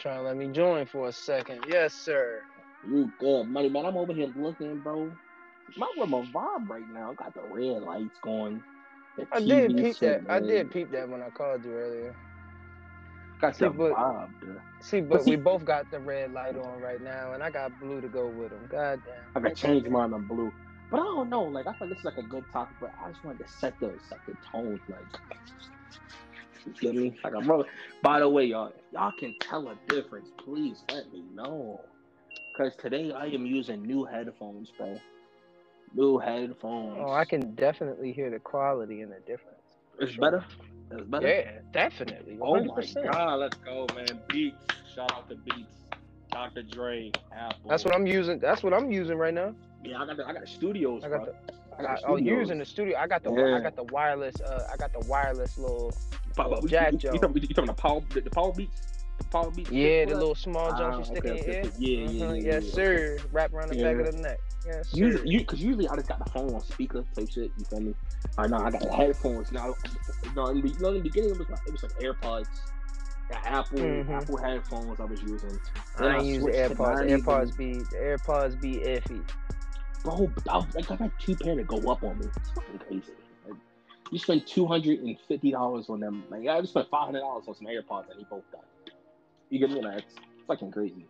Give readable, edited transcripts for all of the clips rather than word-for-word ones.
trying to let me join for a second. Yes, sir. You good, money man? I'm over here looking, bro. My room a vibe right now. Got the red lights going. The I did TV peep set that. I red. did peep that when I called you earlier. Got See, the but vibe, dude. But but we see, both got the red light on right now, and I got blue to go with them. God I damn. got change mine on blue. But I don't know. Like I feel like this is like a good topic, but I just wanted to set the tone. Like you get me? Like I'm rolling. By the way, y'all, if y'all can tell a difference, please let me know. Cause today I am using new headphones, bro. New Oh, I headphones. can definitely hear the quality and the difference for It's sure. better. It's better. Yeah, definitely, Oh my 100%. god, let's go, man. Beats. Shout out to Beats. Dr. Dre, That's Apple. what I'm using. That's what I'm using right now. Yeah, I got the studios, I got bro. the. I got the Oh, you're using studios. the studio. I Yeah. got the wireless. I got the wireless little But jack you Jones. talking the power beats? The power beats shit Yeah, for the that? little small Jones you stick Okay, in your okay, ear. okay. Yeah, yeah, Yes, yeah, yeah. Okay. sir. Wrap around the back Yeah. of the neck. Yes, Usually, sir. cause usually I just got the phone on speaker type shit. You feel me? I know I got the headphones now. In the beginning it was like AirPods. The Mhm. Apple headphones I was using. Then I I ain't use the switched to AirPods. not even The AirPods be iffy. bro. I got two pair to go up on me. It's fucking crazy. Like, you spend $250 on them. Like I just spent $500 on some AirPods and they both died. You get me? Like it's fucking crazy.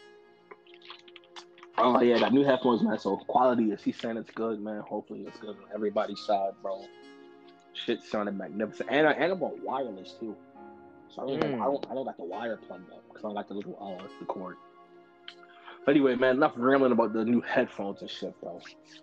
Oh yeah, that new headphones, man. So quality is he's saying it's good, man. Hopefully it's good on everybody's side, bro. Shit sounded magnificent, and I'm on wireless too. So Mm. I don't got the wire plugged up because I don't got the little the cord. But anyway, man, enough rambling about the new headphones and shit, bro.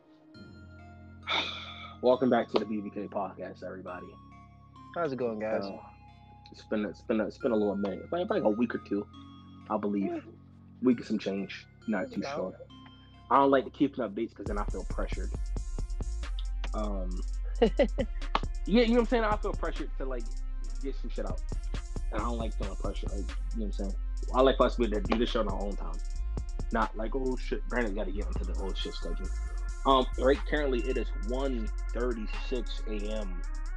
Welcome back to the BBK podcast, everybody. How's it going, guys? So it's been a little minute, probably like a week or two, I believe. Mm, Week and some change, not too about. sure. I don't like to keep updates because then I feel pressured. Um, yeah, you know what I'm saying. I feel pressured to like get some shit out, and I don't like feeling pressure. Like, you know what I'm saying. I like us to be able to do this show on our own time, not like oh shit. Brandon got to get into the whole shit schedule. Right. Currently, it is 1:36 a.m.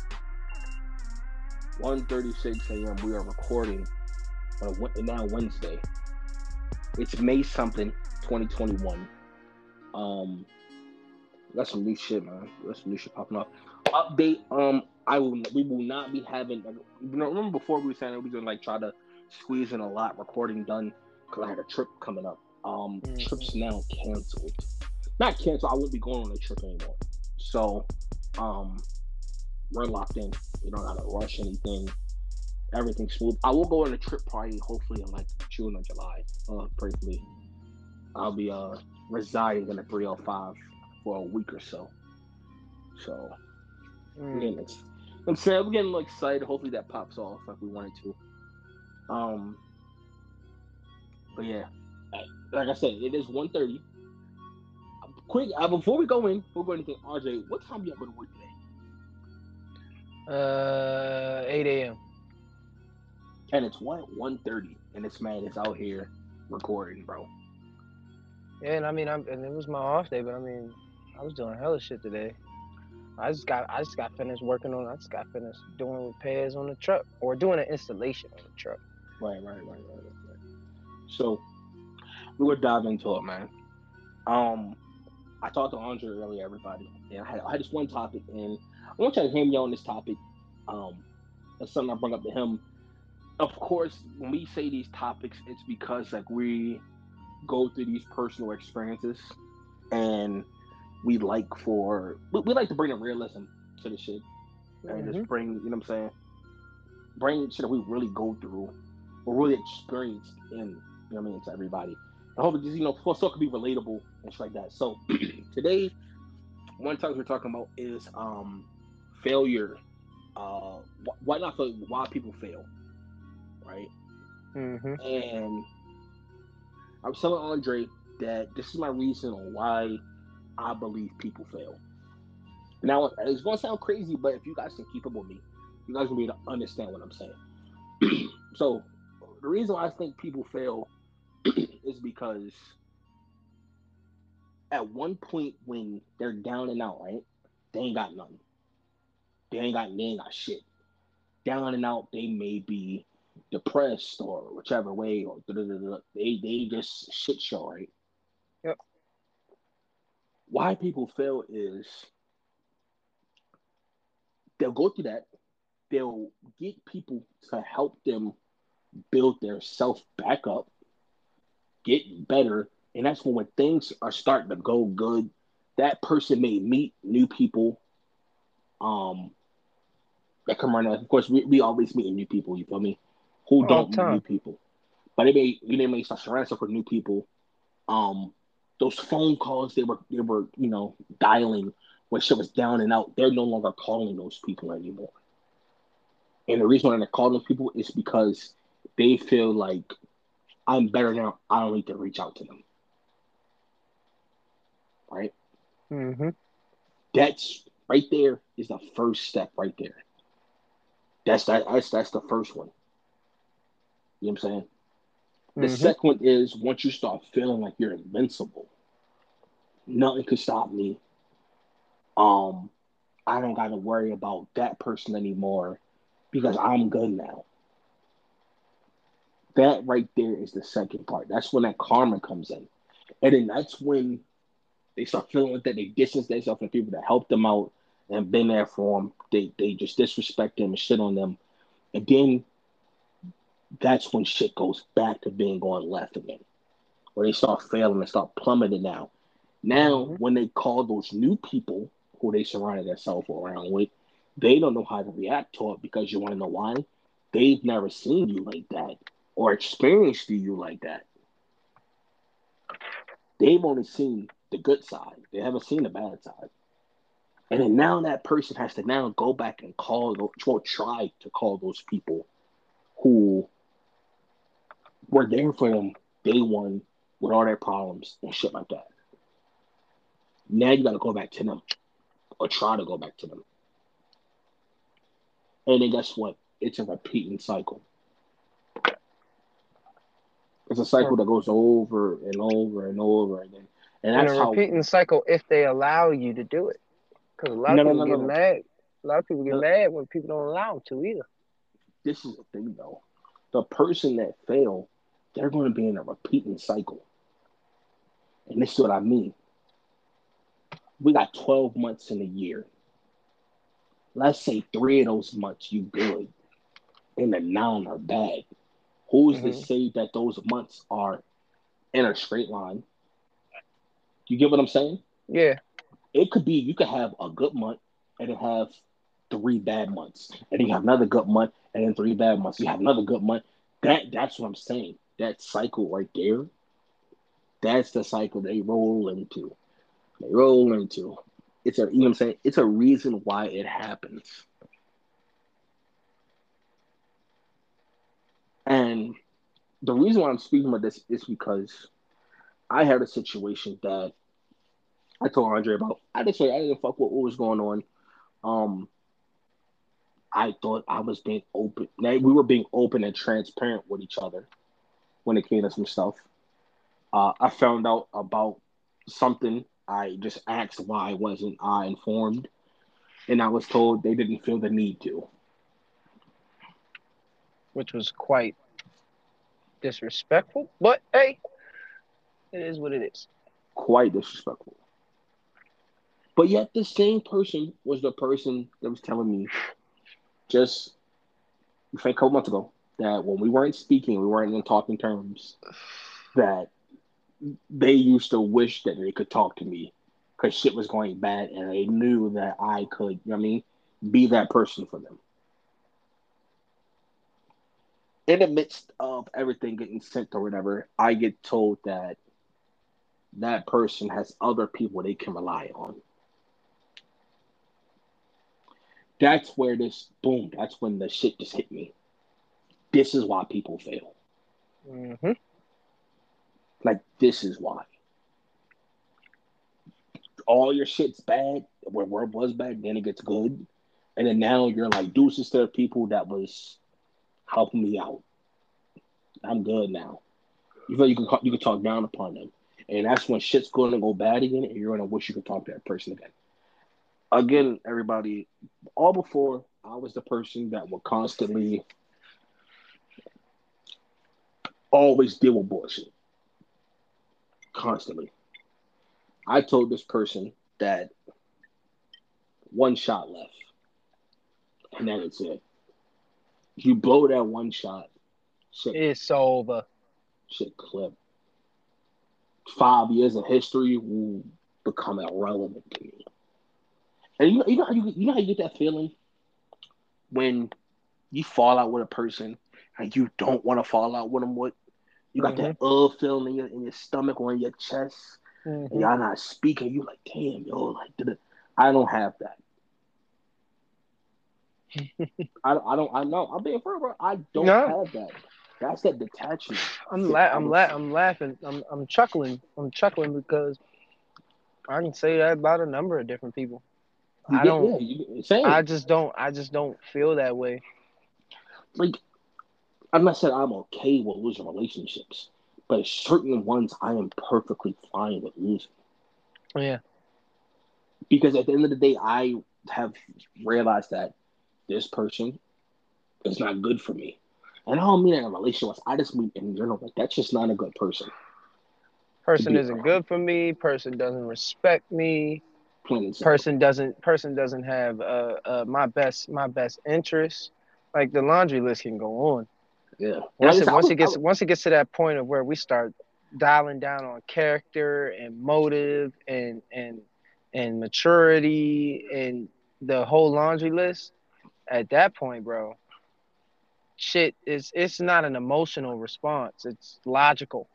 1:36 a.m. We are recording on now Wednesday. It's May something, 2021. Um, That's some new shit, man. That's some new shit popping up. Update. We will not be having. Like, remember before we were saying we were gonna like try to squeeze in a lot recording done because I had a trip coming up. Mhm. Trip's now canceled. Not canceled. I won't be going on a trip anymore. So, um, we're locked in. We don't gotta rush anything. Everything's smooth. I will go on a trip probably, hopefully in like June or July. Briefly, I'll be residing in a 305 for a week or so. So we're Mm. getting I'm saying we're getting a little excited. Hopefully that pops off like we wanted to. Um, but yeah, like I said, it is 1:30. Quick, before we go in, before we go anything, RJ, what time do y'all go to work today? 8 a.m. And it's what 1:30, and this man is out here recording, bro. Yeah, and I mean, and it was my off day, but I mean, I was doing hella shit today. I just got finished working on. I just got finished doing repairs on the truck or doing an installation on the truck. Right. So we would dive into it, man. Um, I talked to Andre earlier, everybody, and I had this one topic, and I want you to hear me on this topic. Um, that's something I bring up to him. Of course, when we say these topics, it's because like we go through these personal experiences, and we like to bring the realism to the shit, and just Mhm. bring what I'm saying, bring shit that we really go through or really experienced in what I mean to everybody. I hope it just so it could be relatable and shit like that. So today, one topic we're talking about is failure. Why not failure? Why people fail, right? Mhm. And I was telling Andre that this is my reason on why I believe people fail. Now, it's going to sound crazy, but if you guys can keep up with me, you guys will be able to understand what I'm saying. So, the reason why I think people fail is because at one point when they're down and out, right? They ain't got nothing. They ain't got shit. Down and out, they may be. depressed or whichever way, or they just shit show, right? Yep. Why people fail is they'll go through that. They'll get people to help them build their self back up, get better, and that's when things are starting to go good. That person may meet new people, um, that come around. Of course, we always meet new people. You feel me? Who All the don't meet new time. people? But they may start surrounding themselves with new people. Um, those phone calls they were dialing when shit was down and out. They're no longer calling those people anymore. And the reason why they're calling those people is because they feel like I'm better now. I don't need to reach out to them. Right? Mm-hmm. That's right there is the first step right there. That's the first one. You know what I'm saying? The Mm-hmm. second one is once you start feeling like you're invincible, nothing could stop me. Um, I don't got to worry about that person anymore because I'm good now. That right there is the second part. That's when that karma comes in. And then that's when they start feeling like that. They distance themselves from people that helped them out and been there for them. They just disrespect them and shit on them. And then that's when shit goes back to being going left again. Where they start failing and start plummeting now. Now, Mm-hmm. when they call those new people who they surrounded themselves around with, they don't know how to react to it because you want to know why? They've never seen you like that or experienced you like that. They've only seen the good side. They haven't seen the bad side. And then now that person has to now go back and try to call those people who were there for them day one with all their problems and shit like that. Now you got to go back to them or try to go back to them. And then guess what? It's a repeating cycle. It's a cycle that goes over and over and over again. And And a that's how. repeating cycle if they allow you to do it. Because a lot of No, no, people no, no, get no, mad. A lot of people get no. mad when people don't allow them to either. This is the thing, though. The person that failed, they're going to be in a repeating cycle. And this is what I mean. We got 12 months in a year. Let's say 3 of those months you good, and the 9 are bad. Who's to Mm-hmm. say that those months are in a straight line? You get what I'm saying? Yeah. It could be you could have a good month and then have 3 bad months, and then you have another good month and then 3 bad months. You have another good month. That's what I'm saying. That cycle right there. That's the cycle they roll into. They roll into. It's a you know what I'm saying. It's a reason why it happens, and the reason why I'm speaking about this is because I had a situation that I told Andre about. I didn't fuck with what was going on. Um, I thought I was being open. Like, we were being open and transparent with each other when it came to some stuff. I found out about something. I just asked why wasn't I informed, and I was told they didn't feel the need to. Which was quite disrespectful. But hey, it is what it is. Quite disrespectful. But yet, the same person was the person that was telling me just a couple months ago that when we weren't speaking, we weren't in talking terms, that they used to wish that they could talk to me because shit was going bad and they knew that I could, you know what I mean, be that person for them. In the midst of everything getting sent or whatever, I get told that that person has other people they can rely on. That's where this boom, that's when the shit just hit me. This is why people fail. Mm-hmm. Like, this is why. All your shit's bad, where it was bad, then it gets good. And then now you're like deuces to the people that was helping me out. I'm good now. You feel you can talk down upon them, and that's when shit's going to go bad again, and you're gonna wish you could talk to that person again. Again, everybody, all before I was the person that would constantly always deal with bullshit constantly. I told this person that one shot left, and then it's it. You blow that one shot, shit, It's over. shit clip. 5 years of history will become irrelevant to me. And you know how you get that feeling when you fall out with a person and you don't want to fall out with them. With you got that Mhm. feeling in your stomach or in your chest, and Mhm. y'all not speaking. You like, damn, yo, like, I don't have that. I don't. I know. I'm being fair, bro. I don't No, have that. That's that detachment. I'm laughing. I'm chuckling. I'm chuckling because I can say that about a number of different people. You I get, don't. yeah, you same. I just don't feel that way. Like, I'm not saying I'm okay with losing relationships, but certain ones I am perfectly fine with losing. Yeah. Because at the end of the day, I have realized that this person is not good for me. And I don't mean in a relationship. I just mean in general. Like, that's just not a good person to Person be isn't around. good for me. Person doesn't respect me. Plain and simple. Person doesn't have my best interest. Like the laundry list can go on. Yeah. And like Once I it said, once it gets once it gets to that point of where we start dialing down on character and motive and maturity and the whole laundry list, at that point, bro, shit is it's not an emotional response. It's logical.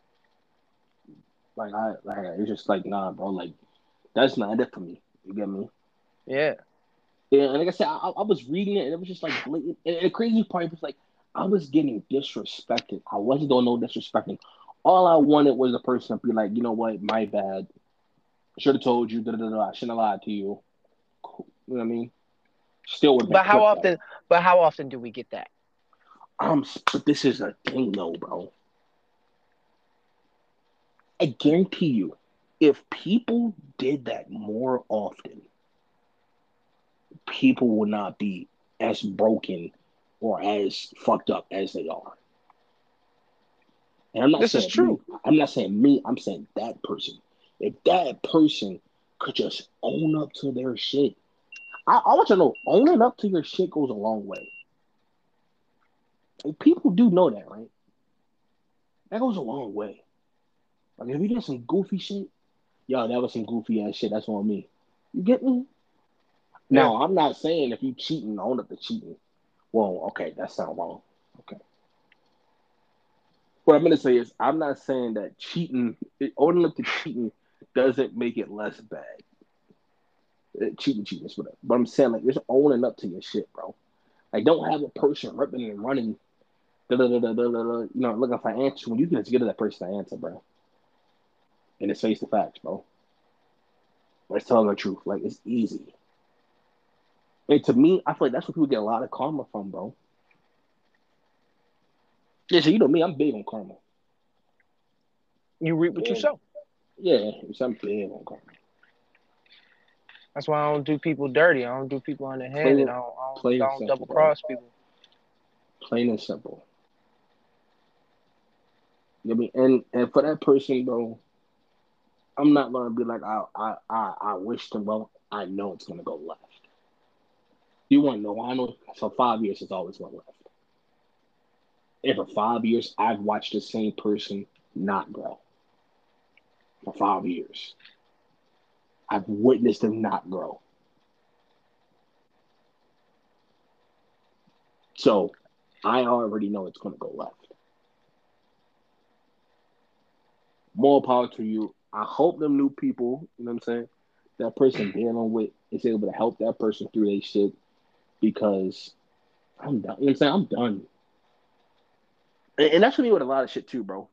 it's just like, nah, bro. Like, that's not it for me. You get me? Yeah. Yeah. And like I said, I was reading it, and it was just like blatant. And the crazy part was like, I was getting disrespected. I wasn't doing no disrespecting. All I wanted was a person to be like, you know what, my bad. Should have told you. Da, da, da, da. I shouldn't have lied to you. Cool. You know what I mean? Still would have been But how clipped though. often but how often do we get that? But this is a thing though, bro. I guarantee you, if people did that more often, people would not be as broken or as fucked up as they are. And I'm not This is saying me. true. I'm not saying me. I'm saying that person. If that person could just own up to their shit, I want you to know, owning up to your shit goes a long way. Like, people do know that, right? That goes a long way. Like, if you did some goofy shit, yo, that was some goofy ass shit. That's on me. You get me? Yeah. Now, I'm not saying if you cheating, own up to cheating. Well, okay, that sounds wrong. Okay. What I'm gonna say is, I'm not saying that owning up to cheating doesn't make it less bad. Cheating is whatever. But I'm saying, like, just owning up to your shit, bro. Like, don't have a person ripping and running, looking for answers when you can just get to that person to answer, bro. And it's face the facts, bro. Let's tell the truth. Like, it's easy. And to me, I feel like that's where people get a lot of karma from, bro. Yeah, so you know me, I'm big on karma. You reap what you And sow. yeah, so I'm big on karma. That's why I don't do people dirty. I don't do people underhanded. Plain, I don't, I don't, plain I and don't simple, double bro. cross people. Plain and simple. You know what I mean? And for that person, bro, I'm not gonna be like, I wish them well. I know it's gonna go left. You want to know? I know for 5 years it's always went left. And for 5 years, I've watched the same person not grow. For 5 years, I've witnessed them not grow. So I already know it's gonna go left. More power to you. I hope them new people, you know what I'm saying, that person dealing with is able to help that person through their shit, because I'm done. You know what I'm saying? I'm done. And that's for me with a lot of shit too, bro.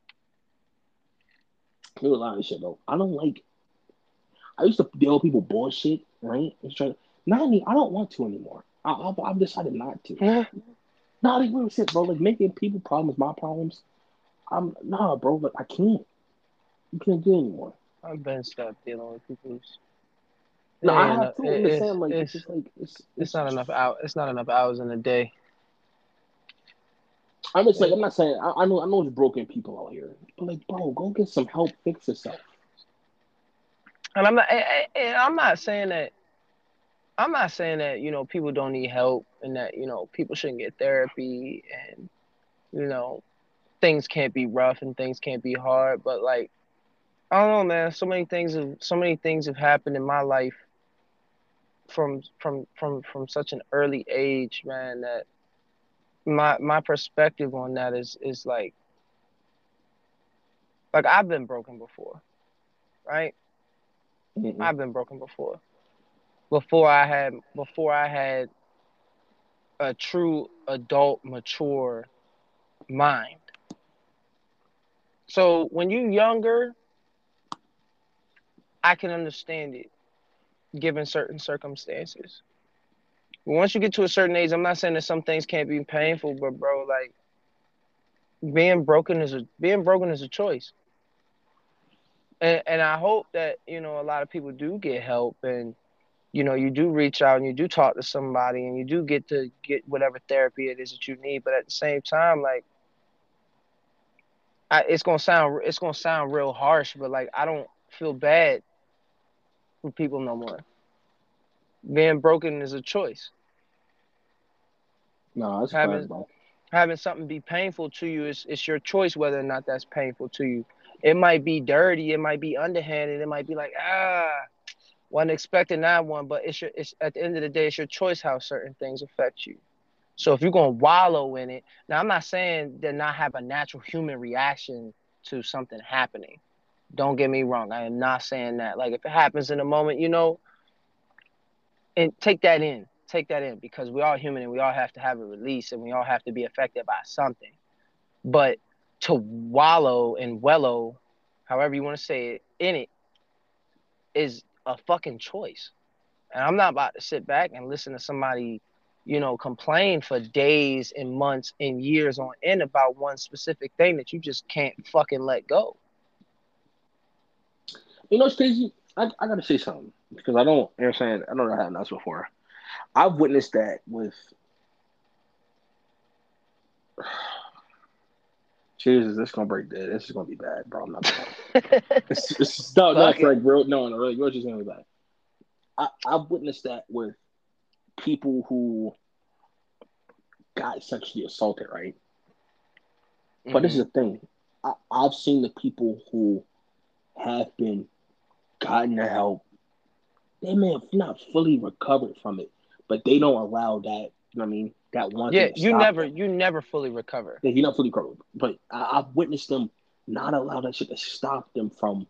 Me with a lot of shit, bro. I don't like. I used to deal with people bullshit, right? It's trying. Not any. I don't want to anymore. I've decided not to. Not like real shit, bro. Like, making people problems my problems. I'm nah, bro. Like, I can't. You can't do it anymore. I've been stopped dealing with people's. It No, I ain't have enough. to. I'm just saying, like, it's It's just like it's not enough out. It's not enough hours in a day. I'm just like, I'm not saying, I know there's broken people out here, but like, bro, go get some help, fix yourself. And I'm not saying that. I'm not saying that people don't need help and that people shouldn't get therapy and you know things can't be rough and things can't be hard. But like I don't know, man. So many things have happened in my life from such an early age, man. That my perspective on that is like I've been broken before, right? Mm-mm. I've been broken before. Before I had a true adult, mature mind. So when you're younger, I can understand it given certain circumstances. But once you get to a certain age, I'm not saying that some things can't be painful, but bro, like being broken is a choice. And I hope that, a lot of people do get help and you do reach out and you do talk to somebody and you do get to get whatever therapy it is that you need. But at the same time, like it's gonna sound real harsh, but like I don't feel bad for people no more. Being broken is a choice. No, that's fact, Having bro. having something be painful to you is it's your choice whether or not that's painful to you. It might be dirty, it might be underhanded, it might be like wasn't expecting that one, but it's at the end of the day, it's your choice how certain things affect you. So if you're gonna wallow in it, now I'm not saying to not have a natural human reaction to something happening. Don't get me wrong. I am not saying that. Like if it happens in a moment, and take that in. Take that in because we all human and we all have to have a release and we all have to be affected by something. But to wallow and wallow, however you want to say it, in it is a fucking choice. And I'm not about to sit back and listen to somebody, complain for days and months and years on end about one specific thing that you just can't fucking let go. You know what's crazy? I gotta say something because I don't. You know what I'm saying? I don't know how that's before. I've witnessed that with. Jesus, this is gonna break dead. This is gonna be bad, bro. I'm not gonna lie. It's no, Fuck for it. like real. No, really, yours is gonna be bad. I've witnessed that with people who got sexually assaulted, right? But this is Hmm. the thing. I've seen the people who have been gotten the help. They may have not fully recovered from it, but they don't allow that. You know what I mean? That one Yeah, thing to you stop never them. you never fully recover. You're not fully recovered, but I've witnessed them not allow that shit to stop them from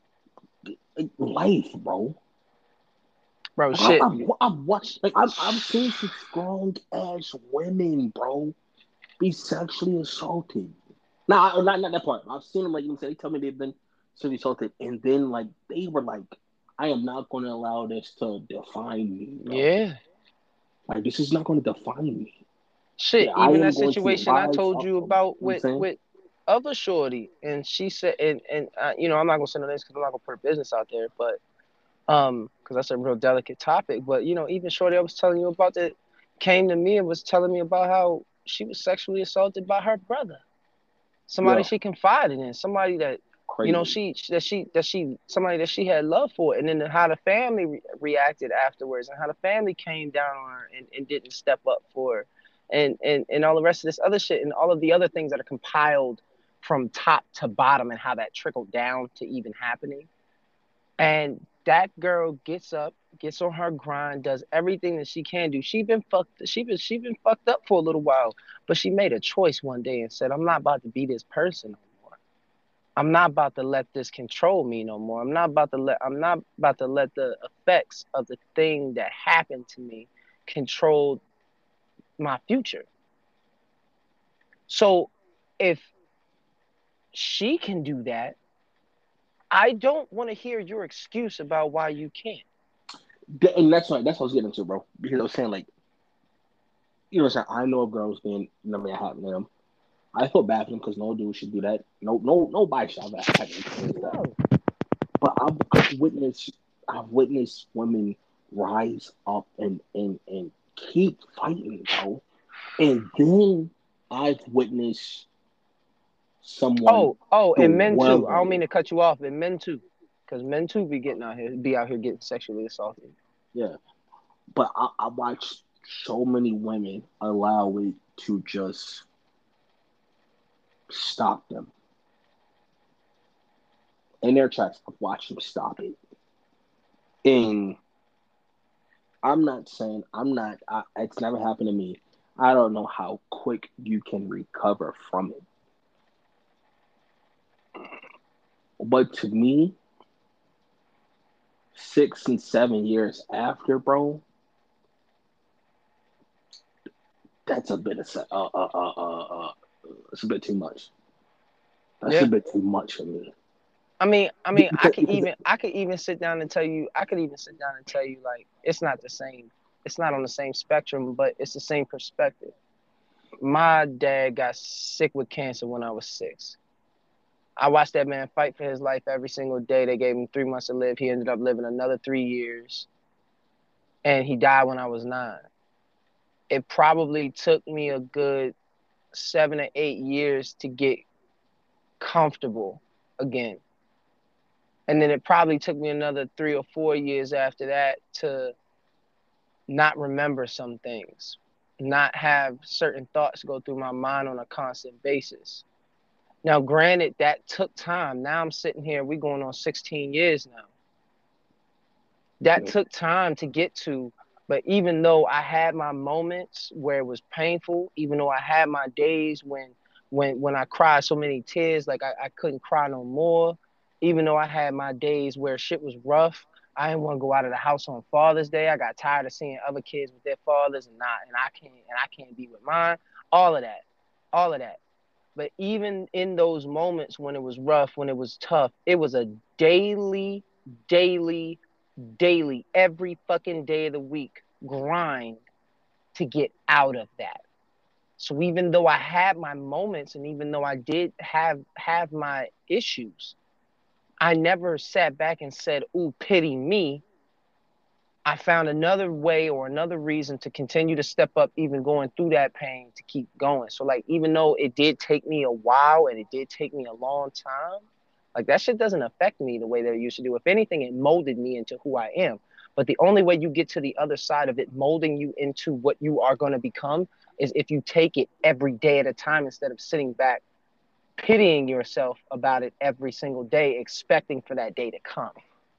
life, bro. Bro, Like shit. I've watched, like I've seen some strong ass women, bro, be sexually assaulted. Nah, not that part. I've seen them like they tell me they've been sexually assaulted, and then like they were like, I am not going to allow this to define me, bro. Yeah. Like this is not going to define me. Shit, Yeah, I even am that going to situation I rise told up you from it. about You know what I'm with saying? with other shorty, and she said, and I'm not gonna say no names because I'm not gonna put her business out there, but because that's a real delicate topic. But even shorty I was telling you about that came to me and was telling me about how she was sexually assaulted by her brother, somebody Yeah, she confided in, somebody that crazy. she somebody that she had love for, and then how the family reacted afterwards, and how the family came down on her and didn't step up for her, and all the rest of this other shit, and all of the other things that are compiled from top to bottom, and how that trickled down to even happening. And that girl gets up, gets on her grind, does everything that she can do. She been fucked up for a little while, but she made a choice one day and said, "I'm not about to be this person no more. I'm not about to let this control me no more. I'm not about to let the effects of the thing that happened to me control my future." So if she can do that, I don't want to hear your excuse about why you can't. And that's what I was getting to, bro. Because I was saying like, what I'm saying. I know of girls being, I mean, happening to them. I feel bad for them because no dude should do that. Nobody should have experienced that. No. But I've witnessed women rise up and keep fighting, bro. And then I've witnessed someone And men too. I don't dwelling. mean to cut you off, and men too, because men too be out here getting sexually assaulted. Yeah, but I watched so many women allow it to just stop them in their tracks. I've watched them stop it, and I'm not saying I'm not. It's never happened to me. I don't know how quick you can recover from it, but to me, 6 and 7 years after, bro, that's a bit of it's a bit too much. That's a Yeah. bit too much for me. I could even sit down and tell you. Like it's not the same. It's not on the same spectrum, but it's the same perspective. My dad got sick with cancer when I was 6. I watched that man fight for his life every single day. They gave him 3 months to live. He ended up living another 3 years, and he died when I was 9. It probably took me a good 7 or 8 years to get comfortable again. And then it probably took me another 3 or 4 years after that to not remember some things, not have certain thoughts go through my mind on a constant basis. Now, granted, that took time. Now I'm sitting here, we're going on 16 years now. That took time to get to. But even though I had my moments where it was painful, even though I had my days when I cried so many tears, like I couldn't cry no more, even though I had my days where shit was rough, I didn't want to go out of the house on Father's Day. I got tired of seeing other kids with their fathers and I can't be with mine. All of that. All of that. But even in those moments when it was rough, when it was tough, it was a daily, daily, daily, every fucking day of the week grind to get out of that. So even though I had my moments and even though I did have my issues, I never sat back and said, "Ooh, pity me." I found another way or another reason to continue to step up, even going through that pain to keep going. So like, even though it did take me a while and it did take me a long time, like that shit doesn't affect me the way that it used to do. If anything, it molded me into who I am. But the only way you get to the other side of it molding you into what you are going to become is if you take it every day at a time instead of sitting back, pitying yourself about it every single day, expecting for that day to come.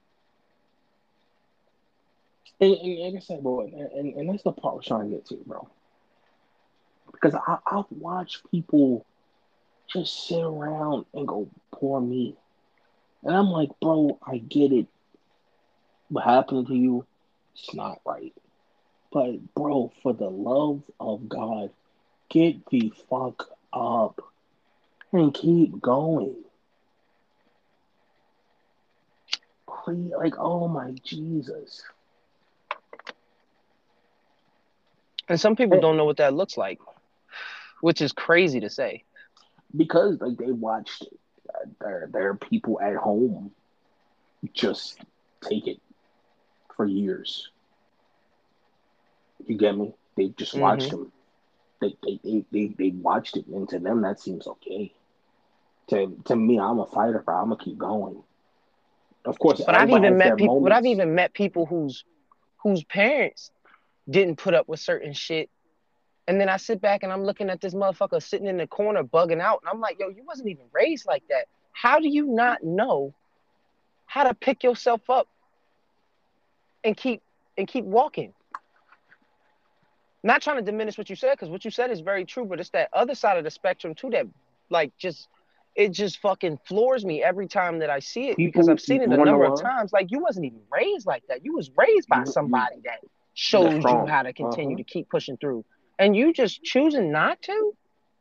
And like I said, bro, and that's the part we're trying to get to, bro. Because I've watched people just sit around and go, poor me. And I'm like, bro, I get it. What happened to you, it's not right. But, bro, for the love of God, get the fuck up and keep going. Please, like, oh my Jesus. And some people don't know what that looks like, which is crazy to say. Because like they watched their people at home just take it for years. You get me? They just watched Mm-hmm. them. They watched it, and to them that seems okay. To me, I'm a fighter, bro. I'm gonna keep going. Of course, But I've everybody even has their met people. But I've moments. even met people whose parents didn't put up with certain shit. And then I sit back and I'm looking at this motherfucker sitting in the corner bugging out, and I'm like, yo, you wasn't even raised like that. How do you not know how to pick yourself up and keep walking? Not trying to diminish what you said, because what you said is very true, but it's that other side of the spectrum too that like it just fucking floors me every time that I see it, because People, I've you seen it a want to know number of what? times. Like, you wasn't even raised like that. You was raised by You somebody that that's showed you strong. how to Uh continue huh. to keep pushing through. And you just choosing not to?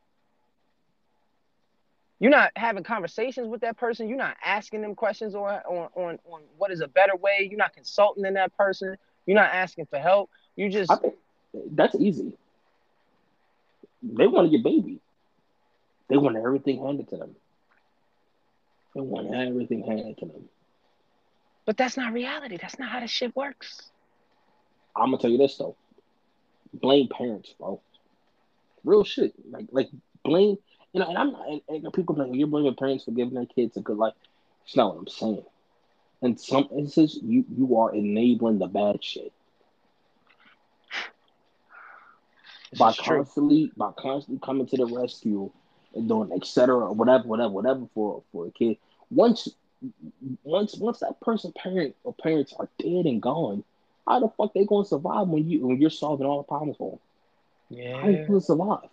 You're not having conversations with that person. You're not asking them questions on what is a better way. You're not consulting in that person. You're not asking for help. You I just think that's easy. They want your baby. They want everything handed to them. They want everything handed to them. But that's not reality. That's not how this shit works. I'm gonna tell you this though. Blame parents, bro. Real shit. Like blame. And I'm not. And people be like, you're blaming parents for giving their kids a good life. It's not what I'm saying. In some instances, you are enabling the bad shit This is true. by constantly coming to the rescue and doing etc. Whatever for a kid. Once once that person parent or parents are dead and gone, how the fuck they gonna survive when you're solving all the problems for them? How you Yeah. gonna survive?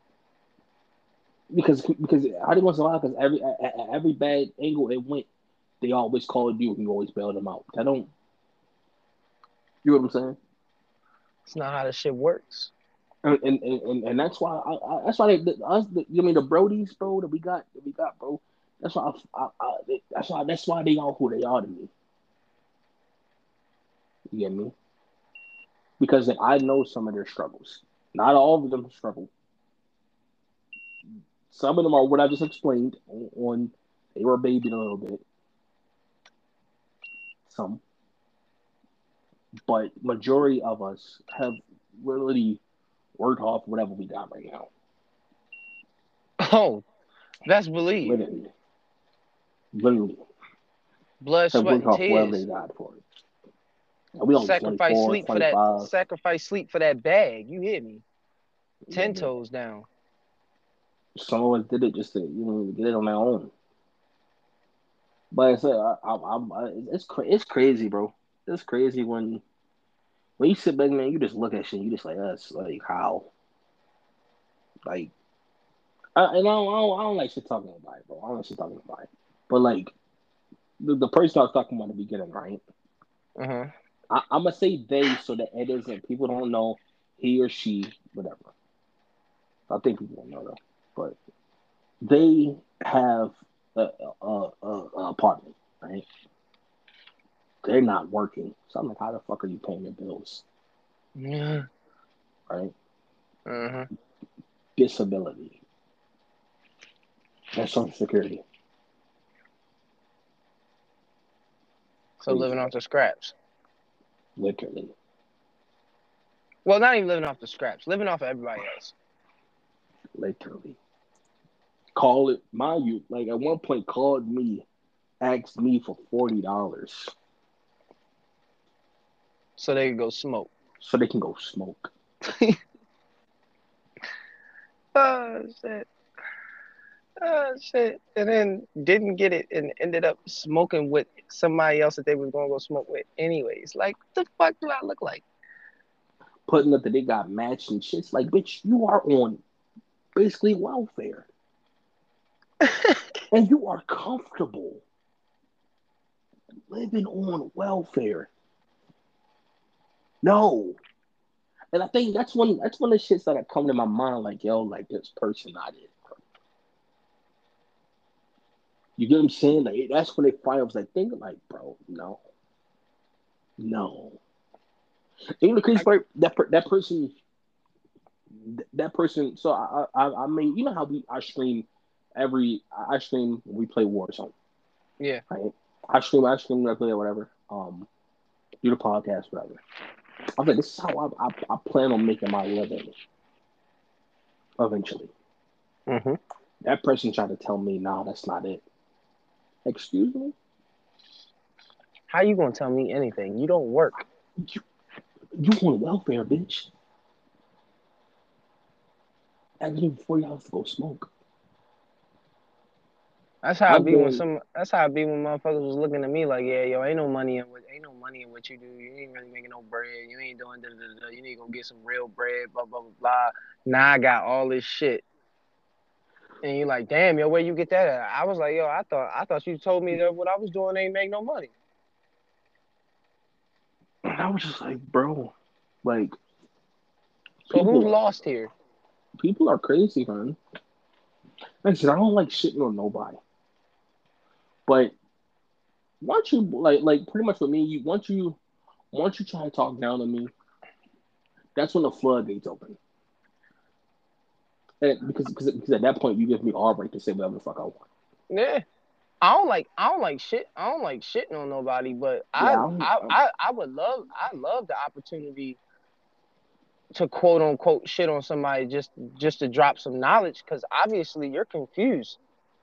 Because how they gonna survive? Because every bad angle it went, they always called you and you always bailed them out. I don't. You know what I'm saying? It's not how this shit works. And that's why that's why you mean the Brodies, bro, that we got, bro. That's why that's why they are who they are to me. You get me? Because I know some of their struggles. Not all of them struggle. Some of them are what I just explained on they were babied a little bit. Some, but majority of us have really worked off whatever we got right now. Oh, best believe. Literally, literally Blood, have sweat, worked and off whatever they tears. got for it. And we only Sacrifice 24, sleep for that. 25. Sacrifice sleep for that bag. You hear me? You know, 10 toes down. some of us did it just to get it on their own. But it's crazy, bro. It's crazy when you sit back, man. You just look at shit. You just like us, like how, like, I don't like shit talking about it, bro. I don't like shit talking about it. But like the person I was talking about at the beginning, right? Uh huh. I'm gonna say they so that it isn't people don't know he or she, whatever. I think people don't know though, but they have a apartment, right? They're not working. So I'm like, how the fuck are you paying your bills, Yeah. right? Uh huh. Disability and Social Security, So living crazy, off the scraps. literally, Well, not even living off the scraps. Living off of everybody else. literally. Call it, mind you, like at one point called me, asked me for $40 So they could go smoke. so they can go smoke. Oh shit. Oh shit. And then didn't get it and ended up smoking with somebody else that they was gonna go smoke with anyways. Like, what the fuck do I look like? Putting up that they got matching shits. Like, bitch, you are on basically welfare. And you are comfortable living on welfare. No. And I think that's one of the shits that come to my mind, like, yo, like this person not it. You get what I'm saying? Like that's when they finally was like thinking like, bro, no. No. Even the crazy I, part, that person so I made you know how I stream I stream when we play Warzone, yeah. right? I stream when I play or whatever. Do the podcast, whatever. I was like, this is how I plan on making my living eventually. Hmm. That person tried to tell me, nah, that's not it. Excuse me? How you gonna tell me anything? You don't work. You, you on welfare, bitch. I give you $40 to go smoke. That's how I I'm be when going, some. That's how I be when motherfuckers was looking at me like, yeah, yo, ain't no money in what you do. You ain't really making no bread. You ain't doing da da da. Da. You need to go get some real bread. Blah blah blah blah. Now I got all this shit, and you like, damn, yo, where you get that at? I was like, yo, I thought you told me that what I was doing ain't make no money. and I was just like, bro, like, So who's people, lost here? people are crazy, man. Like I said, I don't like shitting on nobody. But once you, like, pretty much with me, once you try to talk down to me, that's when the floodgates open. And because at that point, you give me all right to say whatever the fuck I want. Yeah. I don't like shit. I don't like shitting on nobody, but Yeah, I would love the opportunity to quote unquote shit on somebody just to drop some knowledge, because obviously you're confused.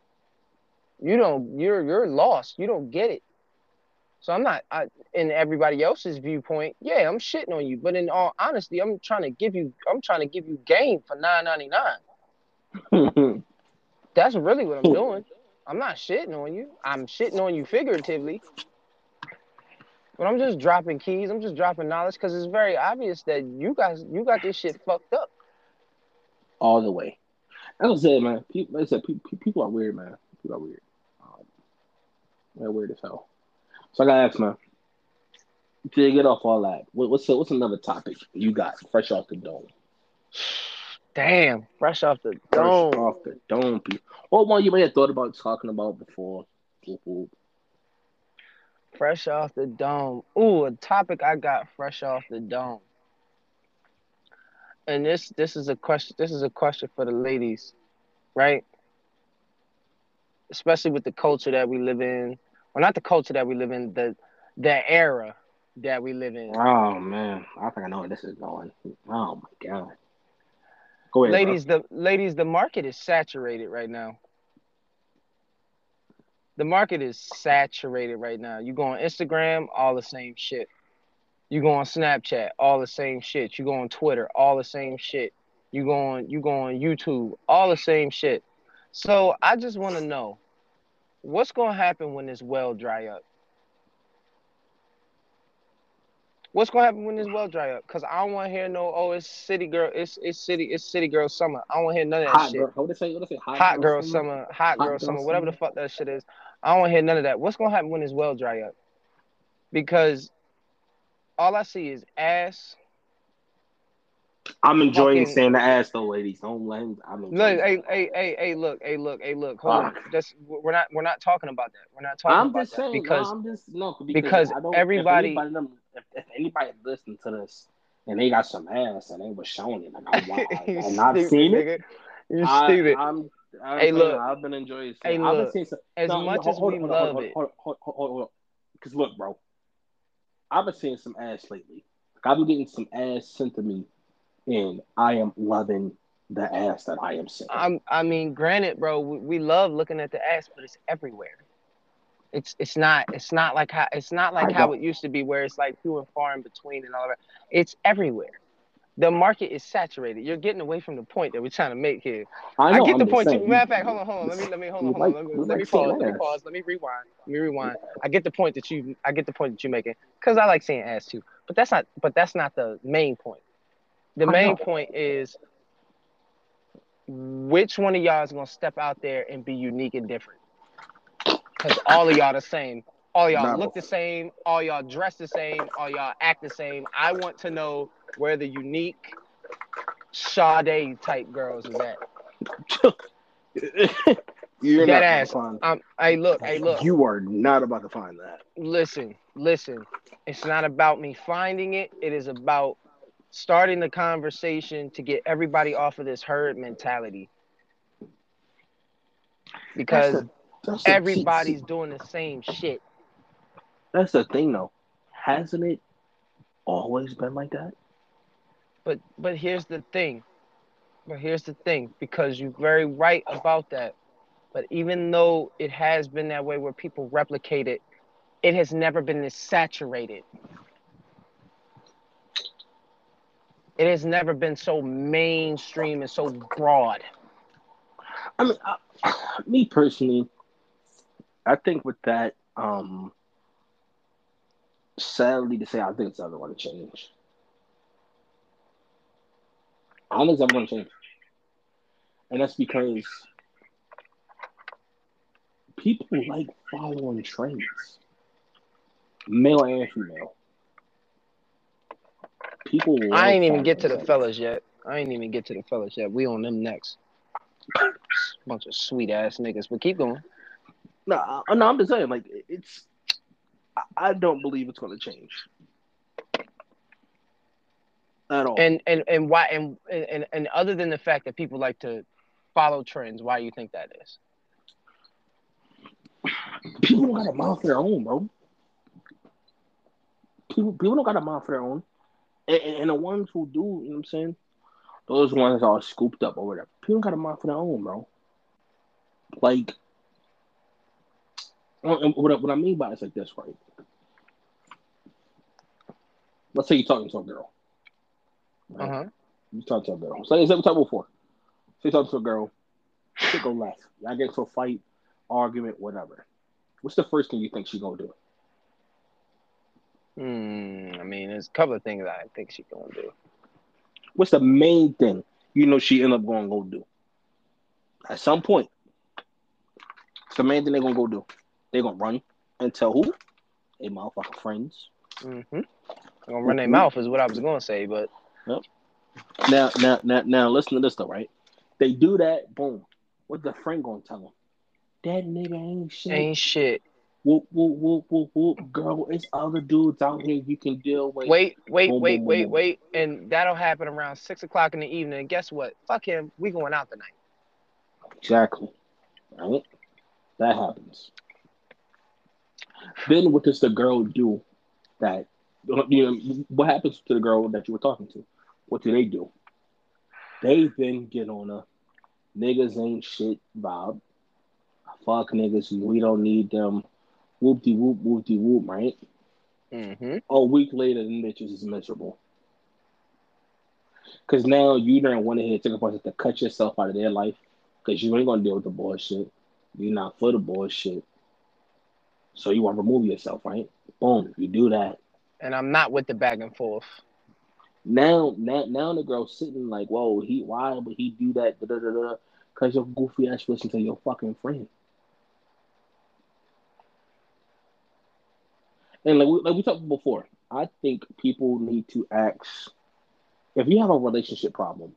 You're lost. You don't get it. So I'm not in everybody else's viewpoint. Yeah, I'm shitting on you, but in all honesty, I'm trying to give you game for $9.99. That's really what I'm doing. I'm not shitting on you. I'm shitting on you figuratively. But I'm just dropping keys. I'm just dropping knowledge because it's very obvious that you got this shit fucked up. All the way. As I said, man, people are weird, man. People are weird. They're weird as hell. So I gotta ask, man, to get off all that, what's another topic you got fresh off the dome? Damn, fresh off the Fresh dome. off the dome, people. What one you may have thought about talking about before? Fresh off the dome. Ooh, a topic I got fresh off the dome. And this is a question. This is a question for the ladies, right? Especially with the culture that we live in, or not the culture that we live in, the era that we live in. Oh man, I think I know where this is going. Oh my god. Go ahead, bro. The market is saturated right now. The market is saturated right now. You go on Instagram, all the same shit. You go on Snapchat, all the same shit. You go on Twitter, all the same shit. You go on YouTube, all the same shit. So I just want to know what's going to happen when this well dry up. What's going to happen when this well dry up? Cause I don't want to hear no, oh, it's city girl, it's city girl summer. I don't want to hear none of that Hot shit. girl. What they say? Hot girl summer, whatever the fuck that shit is. I don't want to hear none of that. What's going to happen when this well dry up? Because all I see is ass. I'm enjoying saying the ass though, ladies. Don't let him. I'm enjoying. Hey, look. Hold on. We're not talking about that. We're not talking I'm about just that saying. No, I'm just no because I don't. everybody. If anybody listening to this and they got some ass and they were showing it, like I'm not stupid, seeing nigga. it. You stupid. I'm Hey, look. I've been enjoying. Hey, I've been look. seeing some. As No, much as we love it. Hold on. Because look, bro, I've been seeing some ass lately. Like, I've been getting some ass sent to me, and I am loving the ass that I am seeing. I mean, granted, bro, we love looking at the ass, but it's everywhere. It's not like how it used to be where it's like few and far in between and all that. It's everywhere. The market is saturated. You're getting away from the point that we're trying to make here. I know. I get the point. Saying, matter of fact, hold on. Let me pause. Let me rewind. I get the point that you're making because I like seeing ass too. But that's not the main point. The main point is which one of y'all is gonna step out there and be unique and different. Because all of y'all the same. All y'all look the same. All y'all dress the same. All y'all act the same. I want to know where the unique Sade type girls is at. You're that not ass. Hey, look. You are not about to find that. Listen. It's not about me finding it. It is about starting the conversation to get everybody off of this herd mentality. Because everybody's doing the same shit. That's the thing, though. Hasn't it always been like that? But here's the thing. Because you're very right about that. But even though it has been that way where people replicate it, it has never been this saturated. It has never been so mainstream and so broad. I mean, me personally, I think with that, sadly to say, I think it's never going to change. I don't think it's ever going to change. And that's because people like following trends, male and female. People. I ain't even get to the fellas yet. We on them next. Bunch of sweet ass niggas, but keep going. No, I'm just saying, like it's. I don't believe it's going to change at all. And why? And other than the fact that people like to follow trends, why do you think that is? People don't got a mind for their own, bro. People don't got a mind for their own. And the ones who do, you know what I'm saying? Those ones are scooped up or whatever. People got a mind for their own, bro. Like, what I mean by it's like this, right? Let's say you're talking to a girl, Uh right? huh. You talk to a girl. Say what talk before. Say you talking to a girl. Shit go left. Y'all get into a fight, argument, whatever. What's the first thing you think she gonna do? I mean, there's a couple of things I think she gonna do. What's the main thing you know she end up going to go do? At some point, it's the main thing they gonna go do. They gonna run and tell who? They motherfucking friends. Mm-hmm. Gonna run their Who? mouth is what I was gonna say, but Yep. Now, listen to this though, right? They do that, boom. What the friend gonna tell them? That nigga ain't shit. ain't shit. Whoop, whoop, whoop, whoop, whoop. Girl, it's other dudes out here you can deal with. Wait, wait, Boom, boom, wait, boom, wait, boom. wait, and that'll happen around 6 o'clock in the evening. And guess what? Fuck him. We going out tonight. Exactly. Right? That happens. Then what does the girl do that what happens to the girl that you were talking to? What do? They then get on a niggas ain't shit vibe. Fuck niggas, we don't need them. Whoop de whoop, right? Mm-hmm. A week later, the bitches is miserable. Because now you don't want to take a process to cut yourself out of their life because you ain't going to deal with the bullshit. You're not for the bullshit. So you want to remove yourself, right? Boom, you do that. And I'm not with the back and forth. Now the girl's sitting like, whoa, why would he do that? Da, da, da, da, because your goofy ass listen to your fucking friend. And like we talked before, I think people need to ask if you have a relationship problem,